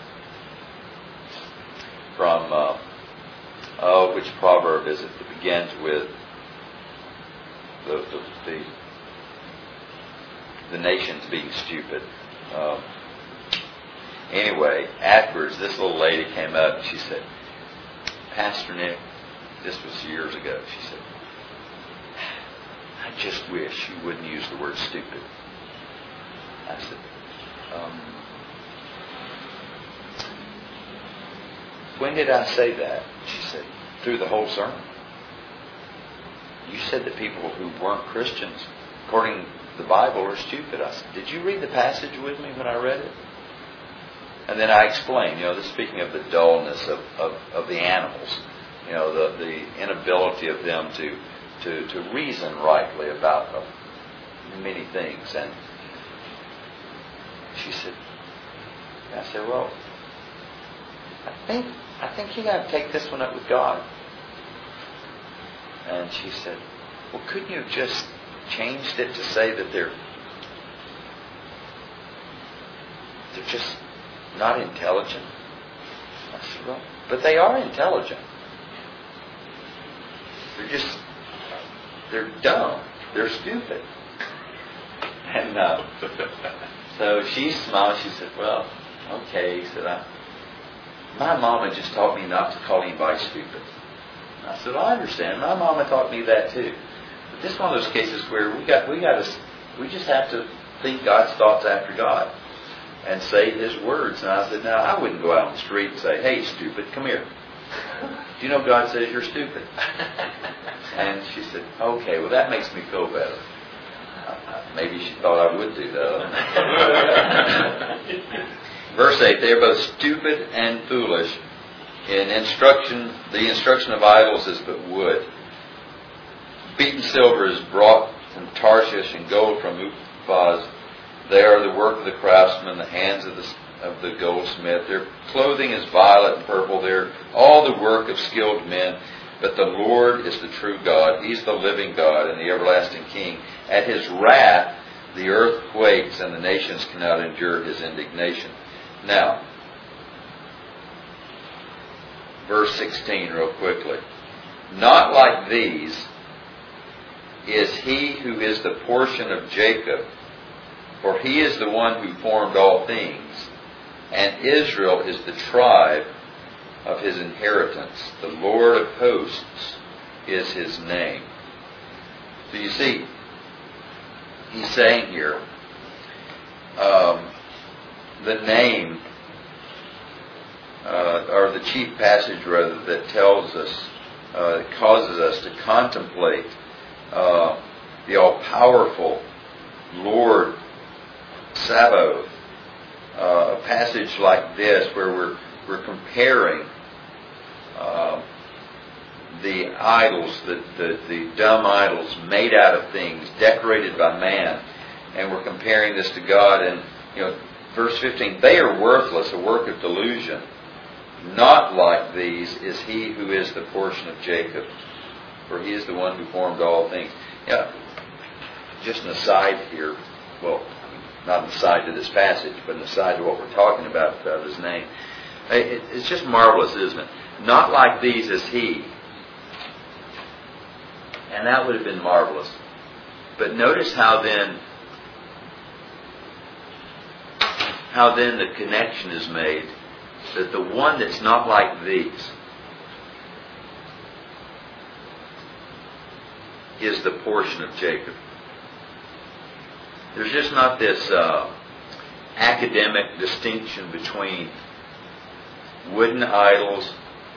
from, which proverb is it that begins with the nations being stupid? Anyway, afterwards, this little lady came up and she said, Pastor Nick, this was years ago, she said, I just wish you wouldn't use the word stupid. I said, when did I say that? She said, through the whole sermon. You said that people who weren't Christians, according to the Bible, are stupid. I said, did you read the passage with me when I read it? And then I explained, speaking of the dullness of the animals, the inability of them to reason rightly about many things. And she said, I said, well, I think you got to take this one up with God. And she said, well, couldn't you have just changed it to say that they're just not intelligent? I said, well, but they are intelligent. They're dumb. They're stupid. And so she smiled. She said, well, okay. He said, my mama just taught me not to call anybody stupid. And I said, well, I understand. My mama taught me that too. But this is one of those cases where we just have to think God's thoughts after God and say His words. And I said, now, I wouldn't go out on the street and say, hey, stupid, come here. Do you know God says you're stupid? And she said, okay, well, that makes me feel better. Maybe she thought I would do that. Verse 8, they are both stupid and foolish. The instruction of idols is but wood. Beaten silver is brought from Tarshish and gold from Uphaz. They are the work of the craftsman, the hands of the goldsmith. Their clothing is violet and purple. They're all the work of skilled men. But the Lord is the true God. He's the living God and the everlasting King. At His wrath, the earth quakes and the nations cannot endure His indignation. Now, verse 16 real quickly. Not like these is He who is the portion of Jacob, for He is the one who formed all things, and Israel is the tribe of His inheritance. The Lord of hosts is His name. So you see, He's saying here, the name, or the chief passage rather, that tells us, causes us to contemplate the all-powerful Lord Sabaoth. A passage like this where we're comparing the idols, the dumb idols made out of things, decorated by man, and we're comparing this to God. And verse 15, they are worthless, a work of delusion. Not like these is He who is the portion of Jacob, for He is the one who formed all things. Just an aside here. Well, not an aside to this passage, but an aside to what we're talking about His name. It's just marvelous, isn't it? Not like these is He. And that would have been marvelous. But notice how then the connection is made that the one that's not like these is the portion of Jacob. There's just not this academic distinction between wooden idols,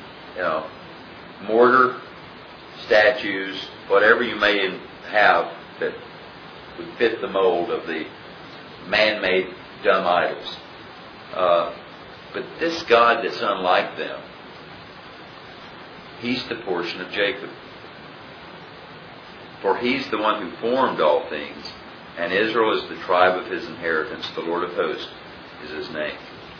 mortar, statues, whatever you may have that would fit the mold of the man-made dumb idols. But this God that's unlike them, He's the portion of Jacob. For He's the one who formed all things, and Israel is the tribe of His inheritance. The Lord of hosts is His name.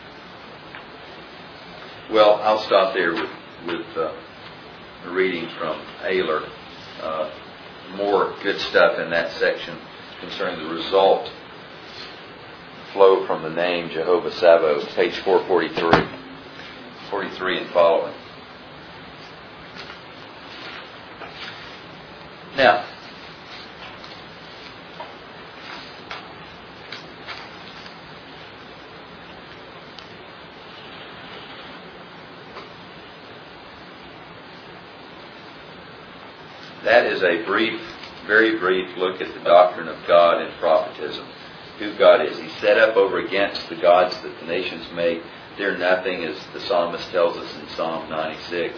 Well, I'll stop there with a reading from Ayler. More good stuff in that section concerning the result flow from the name Jehovah Sabaoth, page 443, 43 and following. Now, that is a very brief look at the doctrine of God and prophetism. Who God is. He's set up over against the gods that the nations make. They're nothing, as the psalmist tells us in Psalm 96.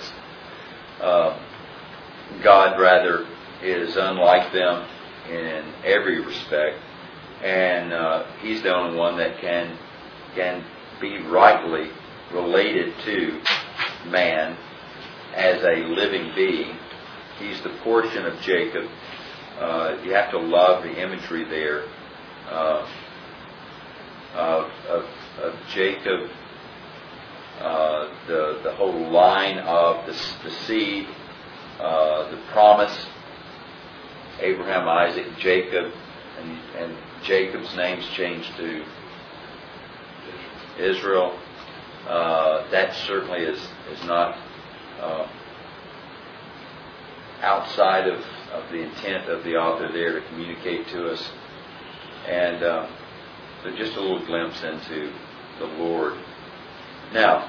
God, rather, is unlike them in every respect. And He's the only one that can be rightly related to man as a living being. He's the portion of Jacob. You have to love the imagery there of Jacob, the whole line of the seed, the promise Abraham, Isaac, Jacob, and Jacob's name's changed to Israel. That certainly is not outside of the intent of the author there to communicate to us. And so just a little glimpse into the Lord. Now,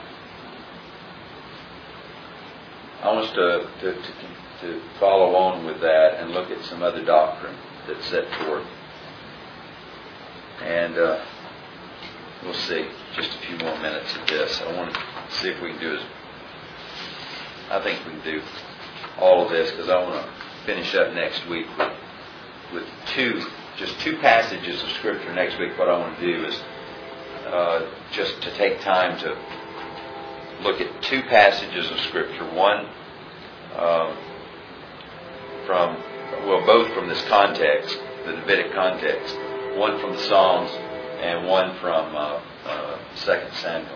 I want us to follow on with that and look at some other doctrine that's set forth. And we'll see just a few more minutes of this. I want to see if we can do I think we can do all of this, because I want to finish up next week with just two passages of Scripture next week. What I want to do is just to take time to look at two passages of Scripture. One both from this context, the Davidic context. One from the Psalms and one from 2 Samuel.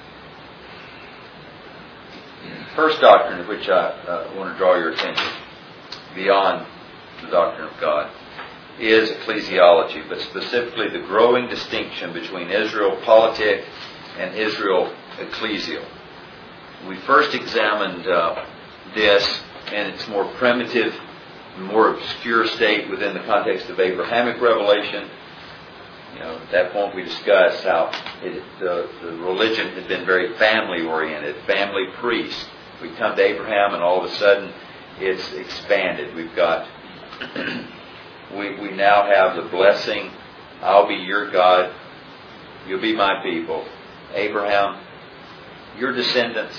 First doctrine to which I want to draw your attention, beyond the doctrine of God, is ecclesiology, but specifically the growing distinction between Israel politic and Israel ecclesial. We first examined this in its more primitive, more obscure state within the context of Abrahamic revelation. At that point we discussed how the religion had been very family-oriented, family priest. We come to Abraham and all of a sudden it's expanded. We've got, we now have the blessing, I'll be your God, you'll be my people. Abraham, your descendants,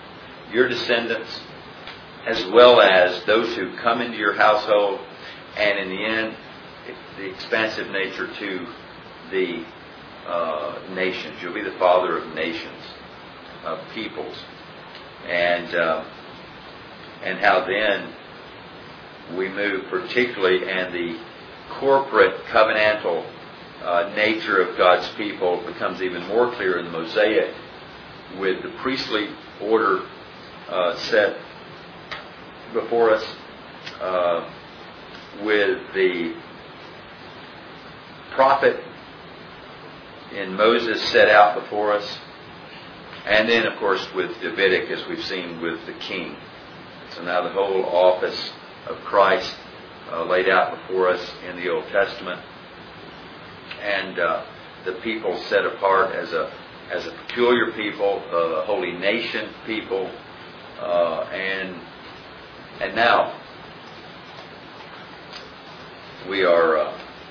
as well as those who come into your household, and in the end, the expansive nature to the nations. You'll be the father of nations, of peoples. And how then we move particularly, and the corporate covenantal nature of God's people becomes even more clear in the Mosaic, with the priestly order set before us, with the prophet in Moses set out before us, and then of course with Davidic, as we've seen, with the king. So now the whole office of Christ laid out before us in the Old Testament, and the people set apart as a peculiar people, a holy nation people, and now we are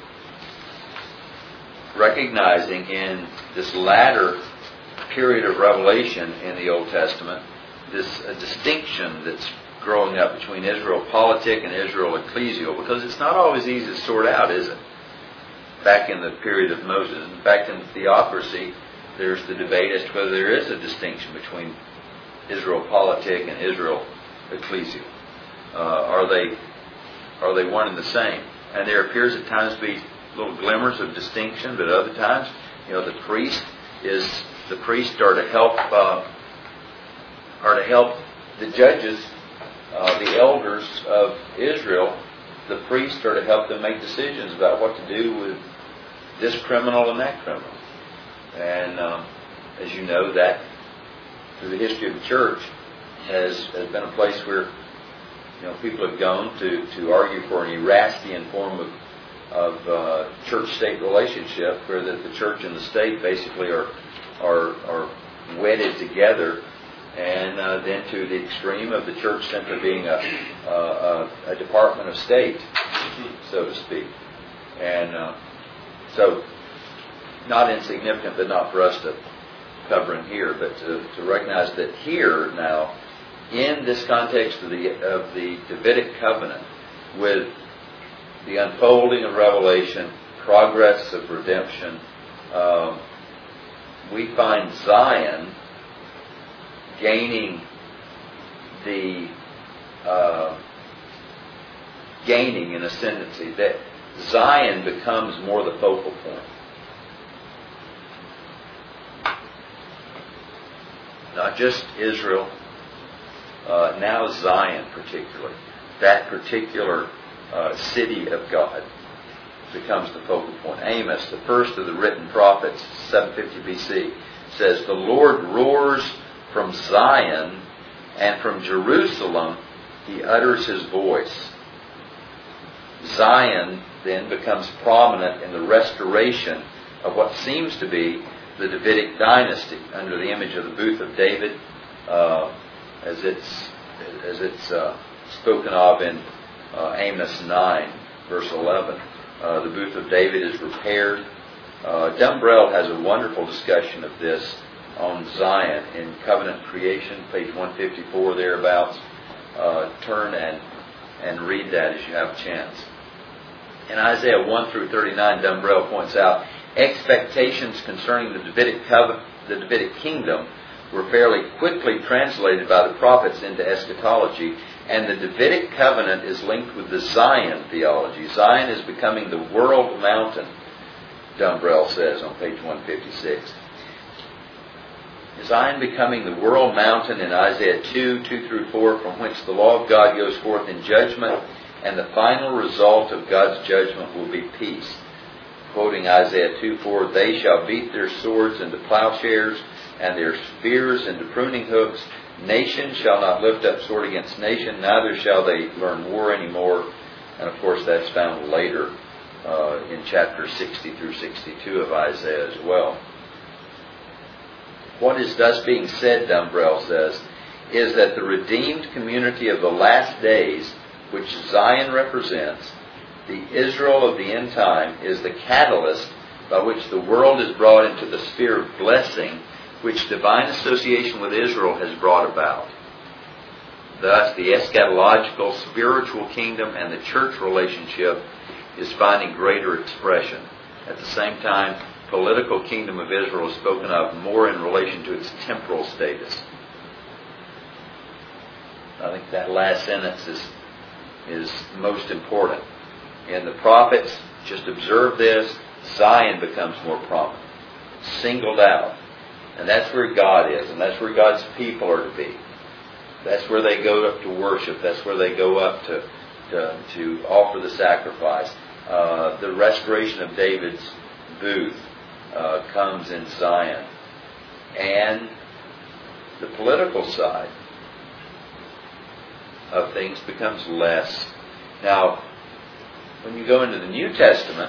recognizing in this latter period of revelation in the Old Testament this distinction that's growing up between Israel politic and Israel ecclesial, because it's not always easy to sort out, is it? Back in the period of Moses, in fact in theocracy, there's the debate as to whether there is a distinction between Israel politic and Israel ecclesial. Are they one and the same? And there appears at times to be little glimmers of distinction, but other times, the priest are to help the judges, the elders of Israel. The priests are to help them make decisions about what to do with this criminal and that criminal. And as you know, that through the history of the church has been a place where people have gone to argue for an Erastian form of church-state relationship, where the church and the state basically are wedded together, and then to the extreme of the church simply being a department of state, so to speak. And so, not insignificant, but not for us to cover in here, but to recognize that here now, in this context of the Davidic covenant, with the unfolding of revelation, progress of redemption, we find Zion gaining an ascendancy. That Zion becomes more the focal point. Not just Israel, now Zion particularly. That particular city of God becomes the focal point. Amos, the first of the written prophets, 750 BC, says, "The Lord roars from Zion, and from Jerusalem He utters His voice." Zion then becomes prominent in the restoration of what seems to be the Davidic dynasty under the image of the booth of David, as it's spoken of in Amos 9, verse 11. The booth of David is repaired. Dumbrell has a wonderful discussion of this on Zion in Covenant Creation, page 154 thereabouts. Turn and read that as you have a chance. In Isaiah 1 through 39, Dumbrell points out, expectations concerning the Davidic kingdom were fairly quickly translated by the prophets into eschatology, and the Davidic covenant is linked with the Zion theology. Zion is becoming the world mountain, Dumbrell says on page 156. Zion becoming the world mountain in Isaiah 2 through 4, from which the law of God goes forth in judgment, and the final result of God's judgment will be peace. Quoting Isaiah 2:4, "They shall beat their swords into plowshares, and their spears into pruning hooks. Nation shall not lift up sword against nation, neither shall they learn war anymore." And of course that's found later in chapter 60 through 62 of Isaiah as well. What is thus being said, Dumbrell says, is that the redeemed community of the last days, which Zion represents, the Israel of the end time, is the catalyst by which the world is brought into the sphere of blessing, which divine association with Israel has brought about. Thus, the eschatological spiritual kingdom and the church relationship is finding greater expression. At the same time, political kingdom of Israel is spoken of more in relation to its temporal status. I think that last sentence is most important. In the prophets, just observe this, Zion becomes more prominent, singled out. And that's where God is, and that's where God's people are to be. That's where they go up to worship. That's where they go up to offer the sacrifice. The restoration of David's booth comes in Zion. And the political side of things becomes less. Now, when you go into the New Testament,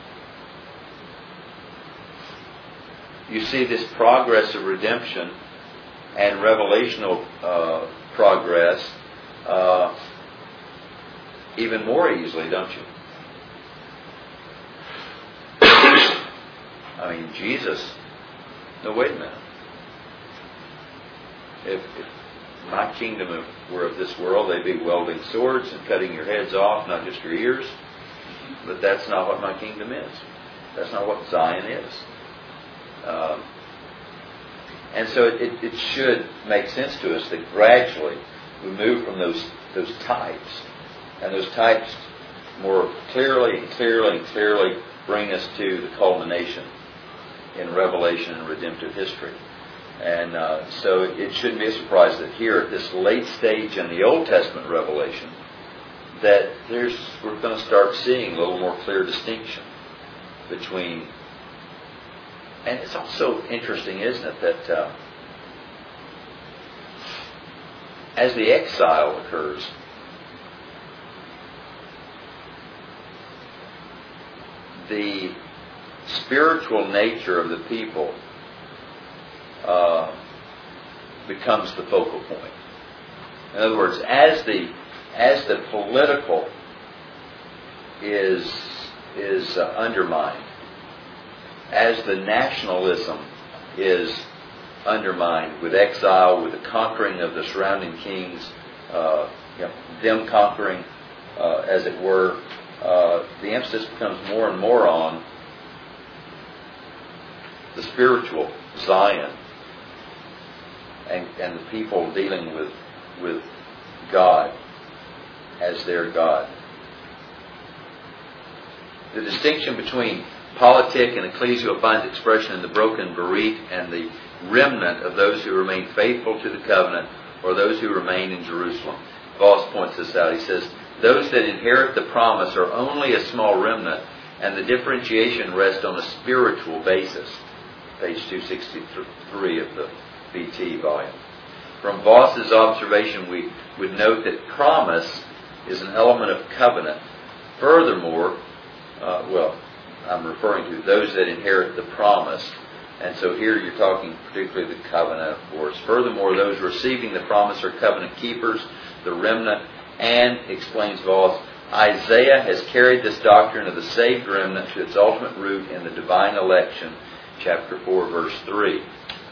you see this progress of redemption and revelational progress even more easily, don't you? I mean, Jesus, no, wait a minute. If my kingdom were of this world, they'd be welding swords and cutting your heads off, not just your ears. But that's not what my kingdom is. That's not what Zion is. And so it should make sense to us that gradually we move from those types, and those types more clearly bring us to the culmination in revelation and redemptive history. And so it shouldn't be a surprise that here at this late stage in the Old Testament revelation, that we're going to start seeing a little more clear distinction between. And it's also interesting, isn't it, that as the exile occurs, the spiritual nature of the people becomes the focal point. In other words, as the political is undermined, as the nationalism is undermined with exile, with the conquering of the surrounding kings, them conquering, as it were, the emphasis becomes more and more on the spiritual Zion and the people dealing with God as their God. The distinction between politic and ecclesial finds expression in the broken bereaved and the remnant of those who remain faithful to the covenant, or those who remain in Jerusalem. Voss points this out. He says, Those that inherit the promise are only a small remnant, and the differentiation rests on a spiritual basis. Page 263 of the BT volume. From Voss's observation, we would note that promise is an element of covenant. Furthermore, I'm referring to those that inherit the promise. And so here you're talking particularly the covenant, of course. Furthermore, those receiving the promise are covenant keepers, the remnant, and, explains Voss, Isaiah has carried this doctrine of the saved remnant to its ultimate root in the divine election, chapter 4, verse 3.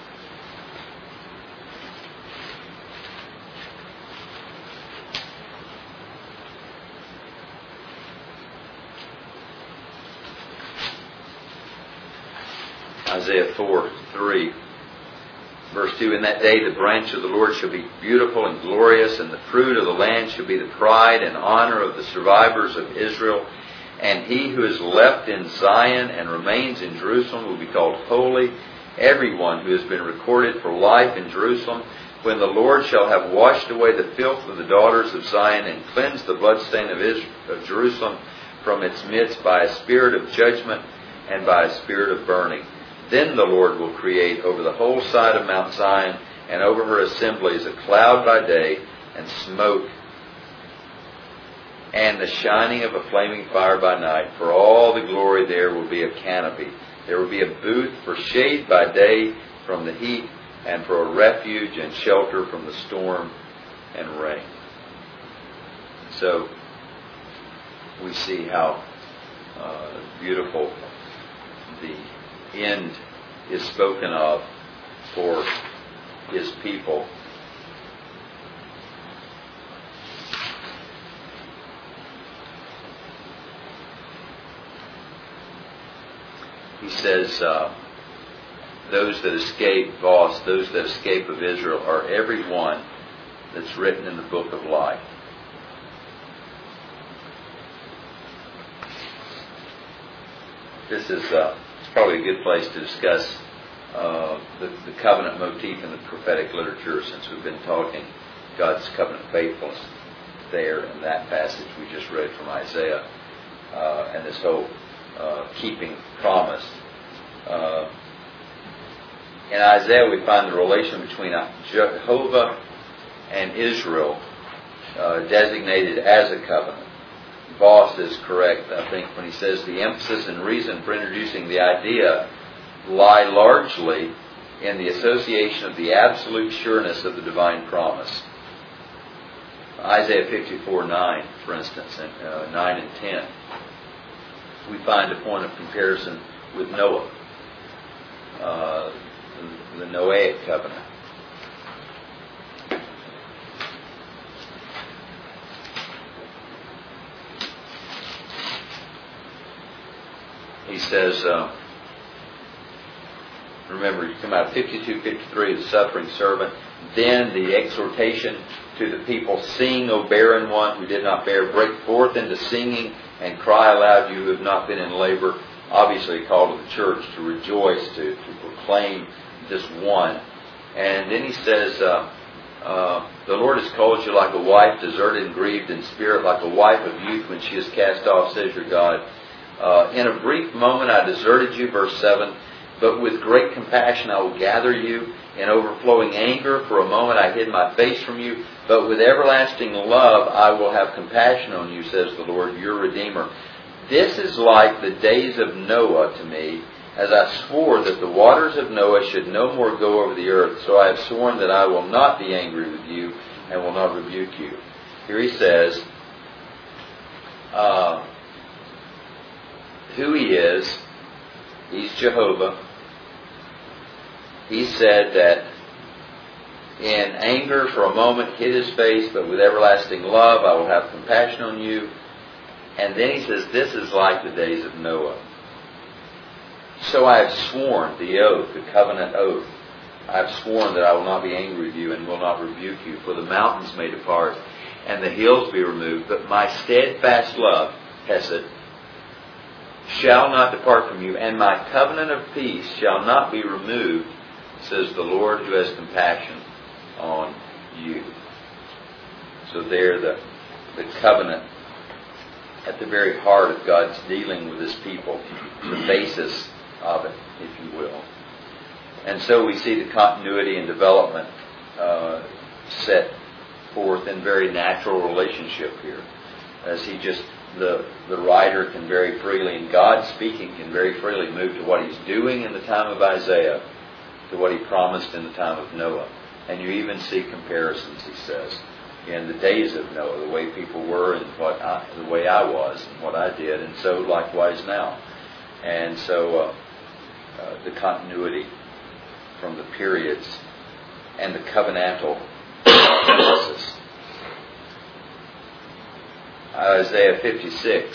Isaiah 4:3, verse 2, In that day the branch of the Lord shall be beautiful and glorious, and the fruit of the land shall be the pride and honor of the survivors of Israel. And he who is left in Zion and remains in Jerusalem will be called holy, everyone who has been recorded for life in Jerusalem. When the Lord shall have washed away the filth of the daughters of Zion and cleansed the bloodstain of Jerusalem from its midst by a spirit of judgment and by a spirit of burning. Then the Lord will create over the whole side of Mount Zion and over her assemblies a cloud by day and smoke and the shining of a flaming fire by night. For all the glory there will be a canopy. There will be a booth for shade by day from the heat and for a refuge and shelter from the storm and rain. So we see how beautiful the end is spoken of for His people. He says, those that escape, Voss, those that escape of Israel are every one that's written in the book of life. This is probably a good place to discuss the covenant motif in the prophetic literature, since we've been talking God's covenant faithfulness there in that passage we just read from Isaiah, and this whole keeping promise. In Isaiah we find the relation between Jehovah and Israel designated as a covenant. Voss is correct, I think, when he says the emphasis and reason for introducing the idea lie largely in the association of the absolute sureness of the divine promise. Isaiah 54:9, for instance, 9 and 10, we find a point of comparison with Noah, the Noahic covenant. He says, remember, you come out of 52:53, the suffering servant. Then the exhortation to the people, sing, O barren one who did not bear, break forth into singing and cry aloud, you who have not been in labor. Obviously a call to the church to rejoice, to proclaim this one. And then he says, the Lord has called you like a wife deserted and grieved in spirit, like a wife of youth when she is cast off, says your God. In a brief moment I deserted you, verse 7, but with great compassion I will gather you. In overflowing anger for a moment I hid my face from you, but with everlasting love I will have compassion on you, says the Lord, your Redeemer. This is like the days of Noah to me, as I swore that the waters of Noah should no more go over the earth. So I have sworn that I will not be angry with you and will not rebuke you. Here he says, who he is. He's Jehovah. He said that in anger for a moment hid his face, but with everlasting love I will have compassion on you. And then he says, this is like the days of Noah. So I have sworn, the oath, the covenant oath. I have sworn that I will not be angry with you and will not rebuke you, for the mountains may depart and the hills be removed, but my steadfast love, Hesed, shall not depart from you, and my covenant of peace shall not be removed, says the Lord who has compassion on you. So there the covenant at the very heart of God's dealing with His people, the basis of it, if you will. And so we see the continuity and development set forth in very natural relationship here, as the writer can very freely, and God speaking can very freely move to what He's doing in the time of Isaiah, to what He promised in the time of Noah. And you even see comparisons, he says, in the days of Noah, the way people were and the way I was and what I did, and so likewise now. And so the continuity from the periods and the covenantal emphasis. Isaiah 56.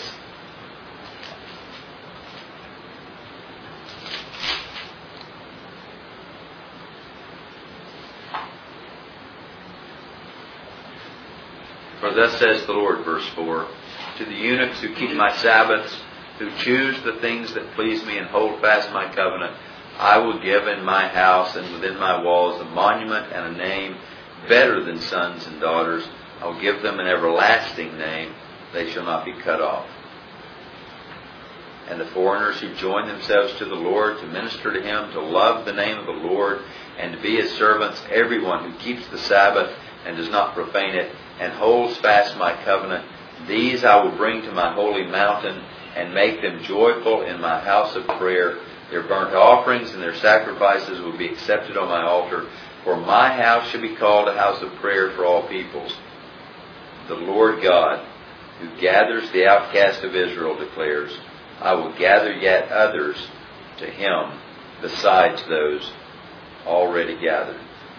For thus says the Lord, verse 4, to the eunuchs who keep my Sabbaths, who choose the things that please me and hold fast my covenant, I will give in my house and within my walls a monument and a name better than sons and daughters. I will give them an everlasting name. They shall not be cut off. And the foreigners who join themselves to the Lord to minister to Him, to love the name of the Lord, and to be His servants, everyone who keeps the Sabbath and does not profane it, and holds fast my covenant, these I will bring to my holy mountain, and make them joyful in my house of prayer. Their burnt offerings and their sacrifices will be accepted on my altar. For my house shall be called a house of prayer for all peoples. The Lord God, who gathers the outcast of Israel, declares, I will gather yet others to Him besides those already gathered.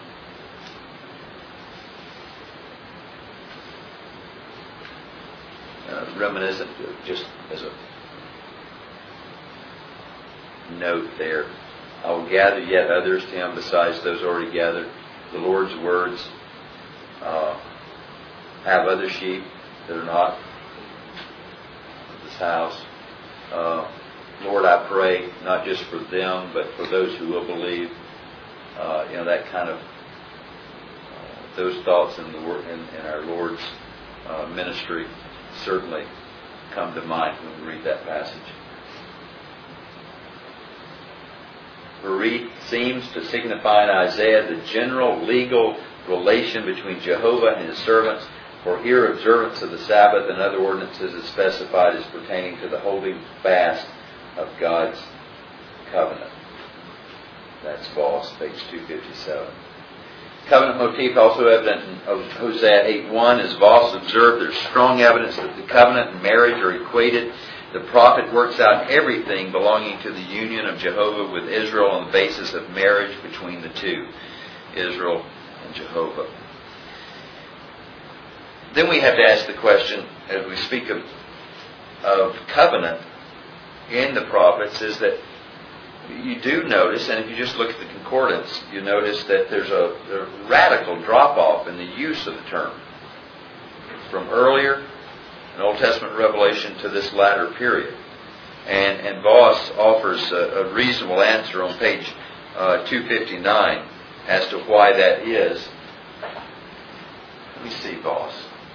Reminiscent, just as a note there, I will gather yet others to Him besides those already gathered. The Lord's words have other sheep that are not of this house. Lord, I pray not just for them, but for those who will believe. That kind of those thoughts in our Lord's ministry certainly come to mind when we read that passage. Berit seems to signify in Isaiah the general legal relation between Jehovah and His servants, for here observance of the Sabbath and other ordinances is specified as pertaining to the holding fast of God's covenant. That's Voss, page 257. Covenant motif also evident in Hosea 8:1. As Voss observed, there's strong evidence that the covenant and marriage are equated. The prophet works out everything belonging to the union of Jehovah with Israel on the basis of marriage between the two, Israel and Jehovah. Then we have to ask the question, as we speak of covenant in the prophets, is that you do notice, and if you just look at the concordance, you notice that there's a radical drop-off in the use of the term. From earlier in Old Testament revelation to this latter period. And Voss offers a reasonable answer on page 259 as to why that is. Let me see, Voss.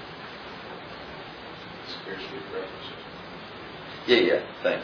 Yeah, thanks.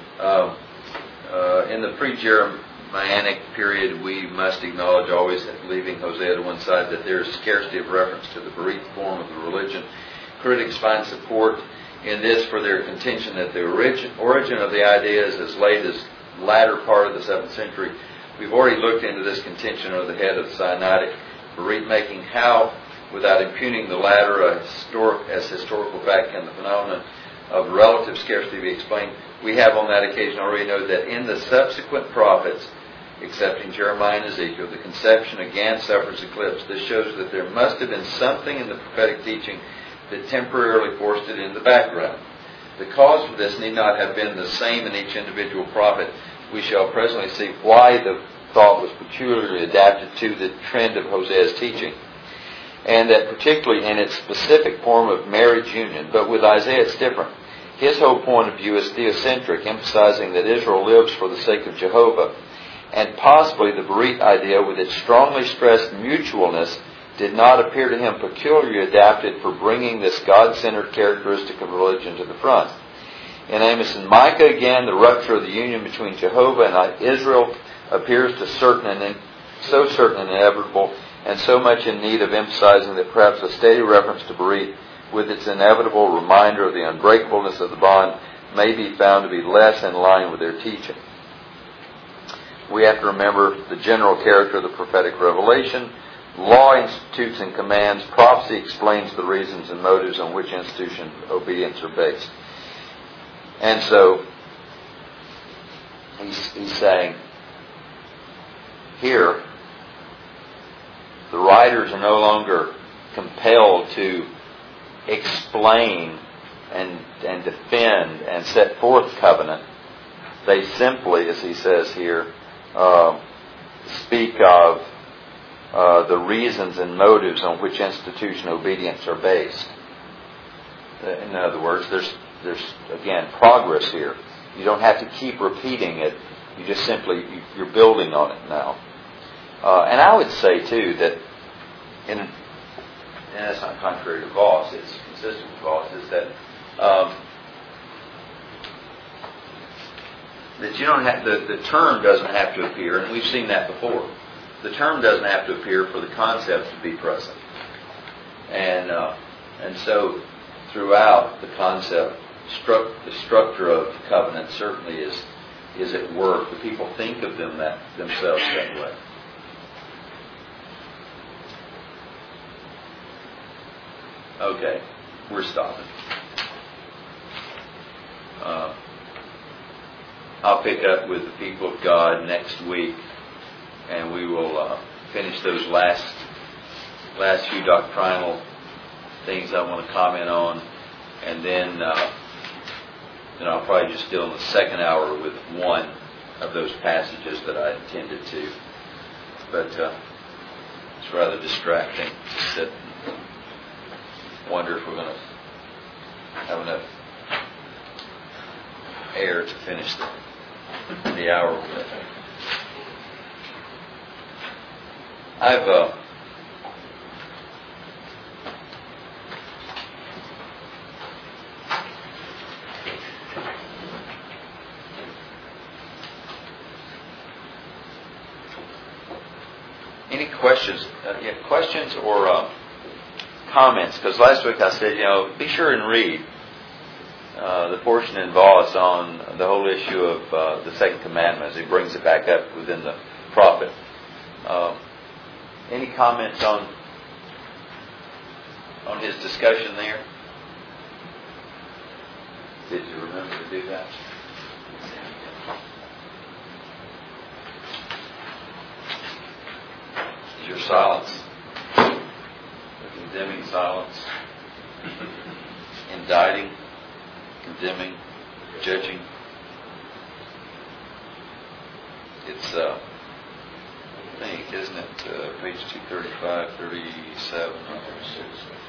In the pre-Jeremianic period, we must acknowledge, always leaving Hosea to one side, that there is scarcity of reference to the Berit form of the religion. Critics find support in this for their contention that the origin of the idea is as late as the latter part of the 7th century. We've already looked into this contention under the head of the Sinaitic Berit making. How, without impugning the latter as historical fact, can the phenomenon of relative scarcity be explained? We have on that occasion already noted that in the subsequent prophets, excepting Jeremiah and Ezekiel, the conception again suffers eclipse. This shows that there must have been something in the prophetic teaching that temporarily forced it into the background. The cause for this need not have been the same in each individual prophet. We shall presently see why the thought was peculiarly adapted to the trend of Hosea's teaching, and that particularly in its specific form of marriage union. But with Isaiah it's different. His whole point of view is theocentric, emphasizing that Israel lives for the sake of Jehovah. And possibly the Berit idea, with its strongly stressed mutualness, did not appear to him peculiarly adapted for bringing this God-centered characteristic of religion to the front. In Amos and Micah, again, the rupture of the union between Jehovah and Israel appears to so certain and inevitable, and so much in need of emphasizing that perhaps a steady reference to Berit, with its inevitable reminder of the unbreakableness of the bond, may be found to be less in line with their teaching. We have to remember the general character of the prophetic revelation. Law institutes and commands. Prophecy explains the reasons and motives on which institution obedience are based. And so, he's saying, here, the writers are no longer compelled to explain and defend and set forth covenant. They simply, as he says here, speak of the reasons and motives on which institution obedience are based. In other words, there's again progress here. You don't have to keep repeating it. You just simply you're building on it now. And I would say too that, and that's not contrary to Voss, it's consistent with Voss, is that that you don't have the term doesn't have to appear, and we've seen that before. The term doesn't have to appear for the concept to be present, and so throughout the concept, the structure of covenant certainly is at work. The people think of themselves that way. Okay, we're stopping. I'll pick up with the people of God next week, and we will finish those last few doctrinal things I want to comment on, and then I'll probably just deal in the second hour with one of those passages that I intended to. But it's rather distracting to sit and wonder if we're going to have enough air to finish the hour with. I've any questions? Questions or comments? Because last week I said, be sure and read the portion in Voss on the whole issue of the second commandment as he brings it back up within the prophet. Any comments on his discussion there? Did you remember to do that? Is your silence a condemning silence? Indicting? Condemning? Judging? It's I think, isn't it? Page 235, 37, 36.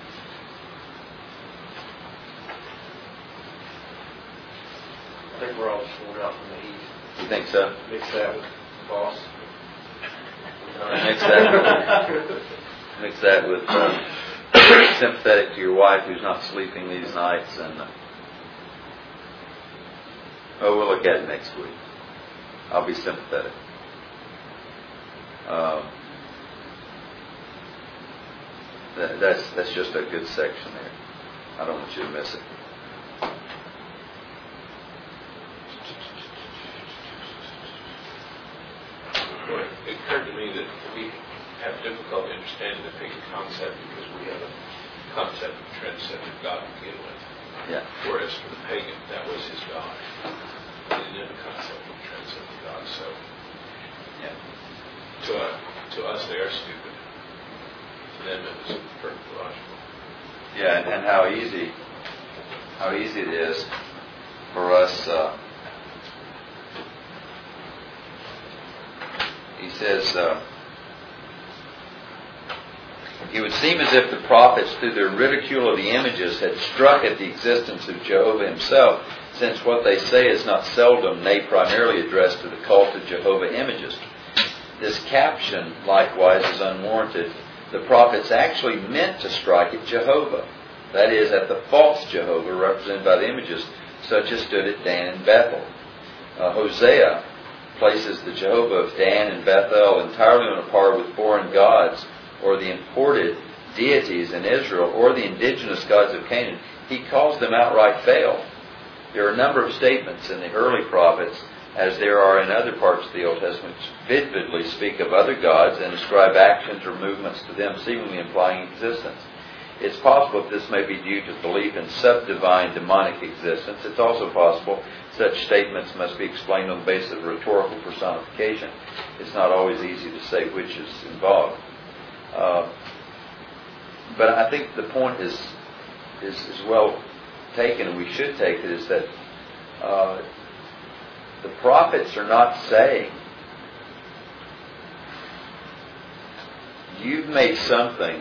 I think we're all just worn out from the heat. You think so? Mix that with Voss. Mix that with sympathetic to your wife who's not sleeping these nights, and we'll look at it next week. I'll be sympathetic. That's just a good section there. I don't want you to miss it. Well, it occurred to me that we have difficulty understanding the pagan concept because we have a concept of transcendent God to begin with. Yeah. Whereas for the pagan, that was his God. He didn't have a concept of transcendent God. So, Yeah. To us, they are stupid. To them, it was perfectly logical. Yeah, and how easy it is for us. He says, it would seem as if the prophets, through their ridicule of the images, had struck at the existence of Jehovah himself, since what they say is not seldom, nay, primarily addressed to the cult of Jehovah images. This caption, likewise, is unwarranted, the prophets actually meant to strike at Jehovah. That is, at the false Jehovah represented by the images, such as stood at Dan and Bethel. Hosea places the Jehovah of Dan and Bethel entirely on a par with foreign gods, or the imported deities in Israel, or the indigenous gods of Canaan. He calls them outright fail. There are a number of statements in the early prophets, as there are in other parts of the Old Testament, which vividly speak of other gods and ascribe actions or movements to them, seemingly implying existence. It's possible that this may be due to belief in sub-divine demonic existence. It's also possible such statements must be explained on the basis of rhetorical personification. It's not always easy to say which is involved. But I think the point is well taken, and we should take it, is that the prophets are not saying, you've made something,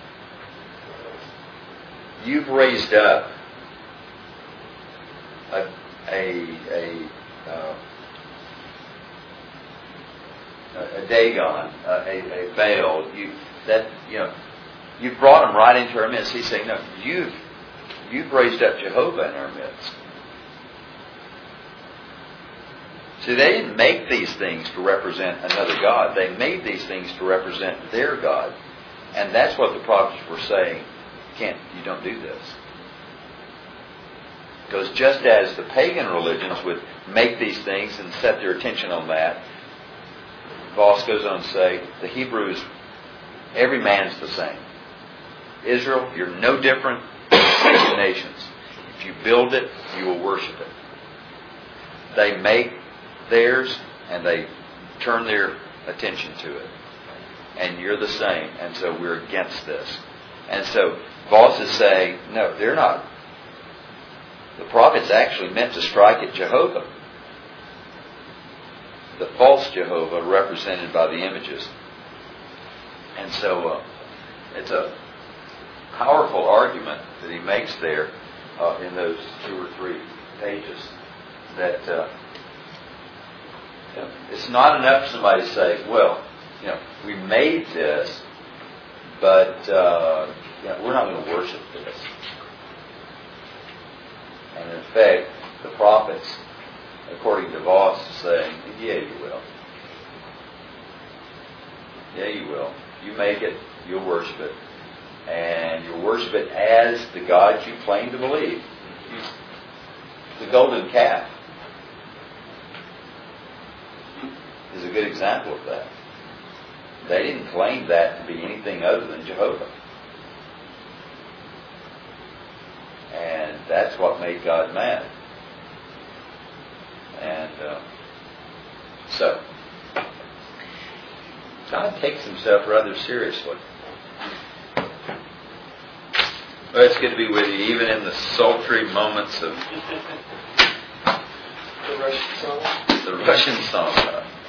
you've raised up a Dagon, a Baal. You've brought him right into our midst. He's saying, no, you've raised up Jehovah in our midst. See, they didn't make these things to represent another God. They made these things to represent their God. And that's what the prophets were saying. You don't do this. Because just as the pagan religions would make these things and set their attention on that, Voss goes on to say, the Hebrews, every man's the same. Israel, you're no different than nations. If you build it, you will worship it. They make theirs and they turn their attention to it. And you're the same. And so we're against this. And so Voss is saying, no, they're not. The prophets actually meant to strike at Jehovah, the false Jehovah represented by the images. And so it's a powerful argument that he makes there in those 2 or 3 pages, that it's not enough for somebody to say, well, we made this, but we're not going to worship this. And in fact, the prophets, according to Voss, is saying, yeah, you will. Yeah, you will. You make it, you'll worship it. And you'll worship it as the God you claim to believe. The golden calf is a good example of that. They didn't claim that to be anything other than Jehovah. And that's what made God mad. And so, God takes himself rather seriously. Well, it's good to be with you, even in the sultry moments of The Russian song. the Russian song.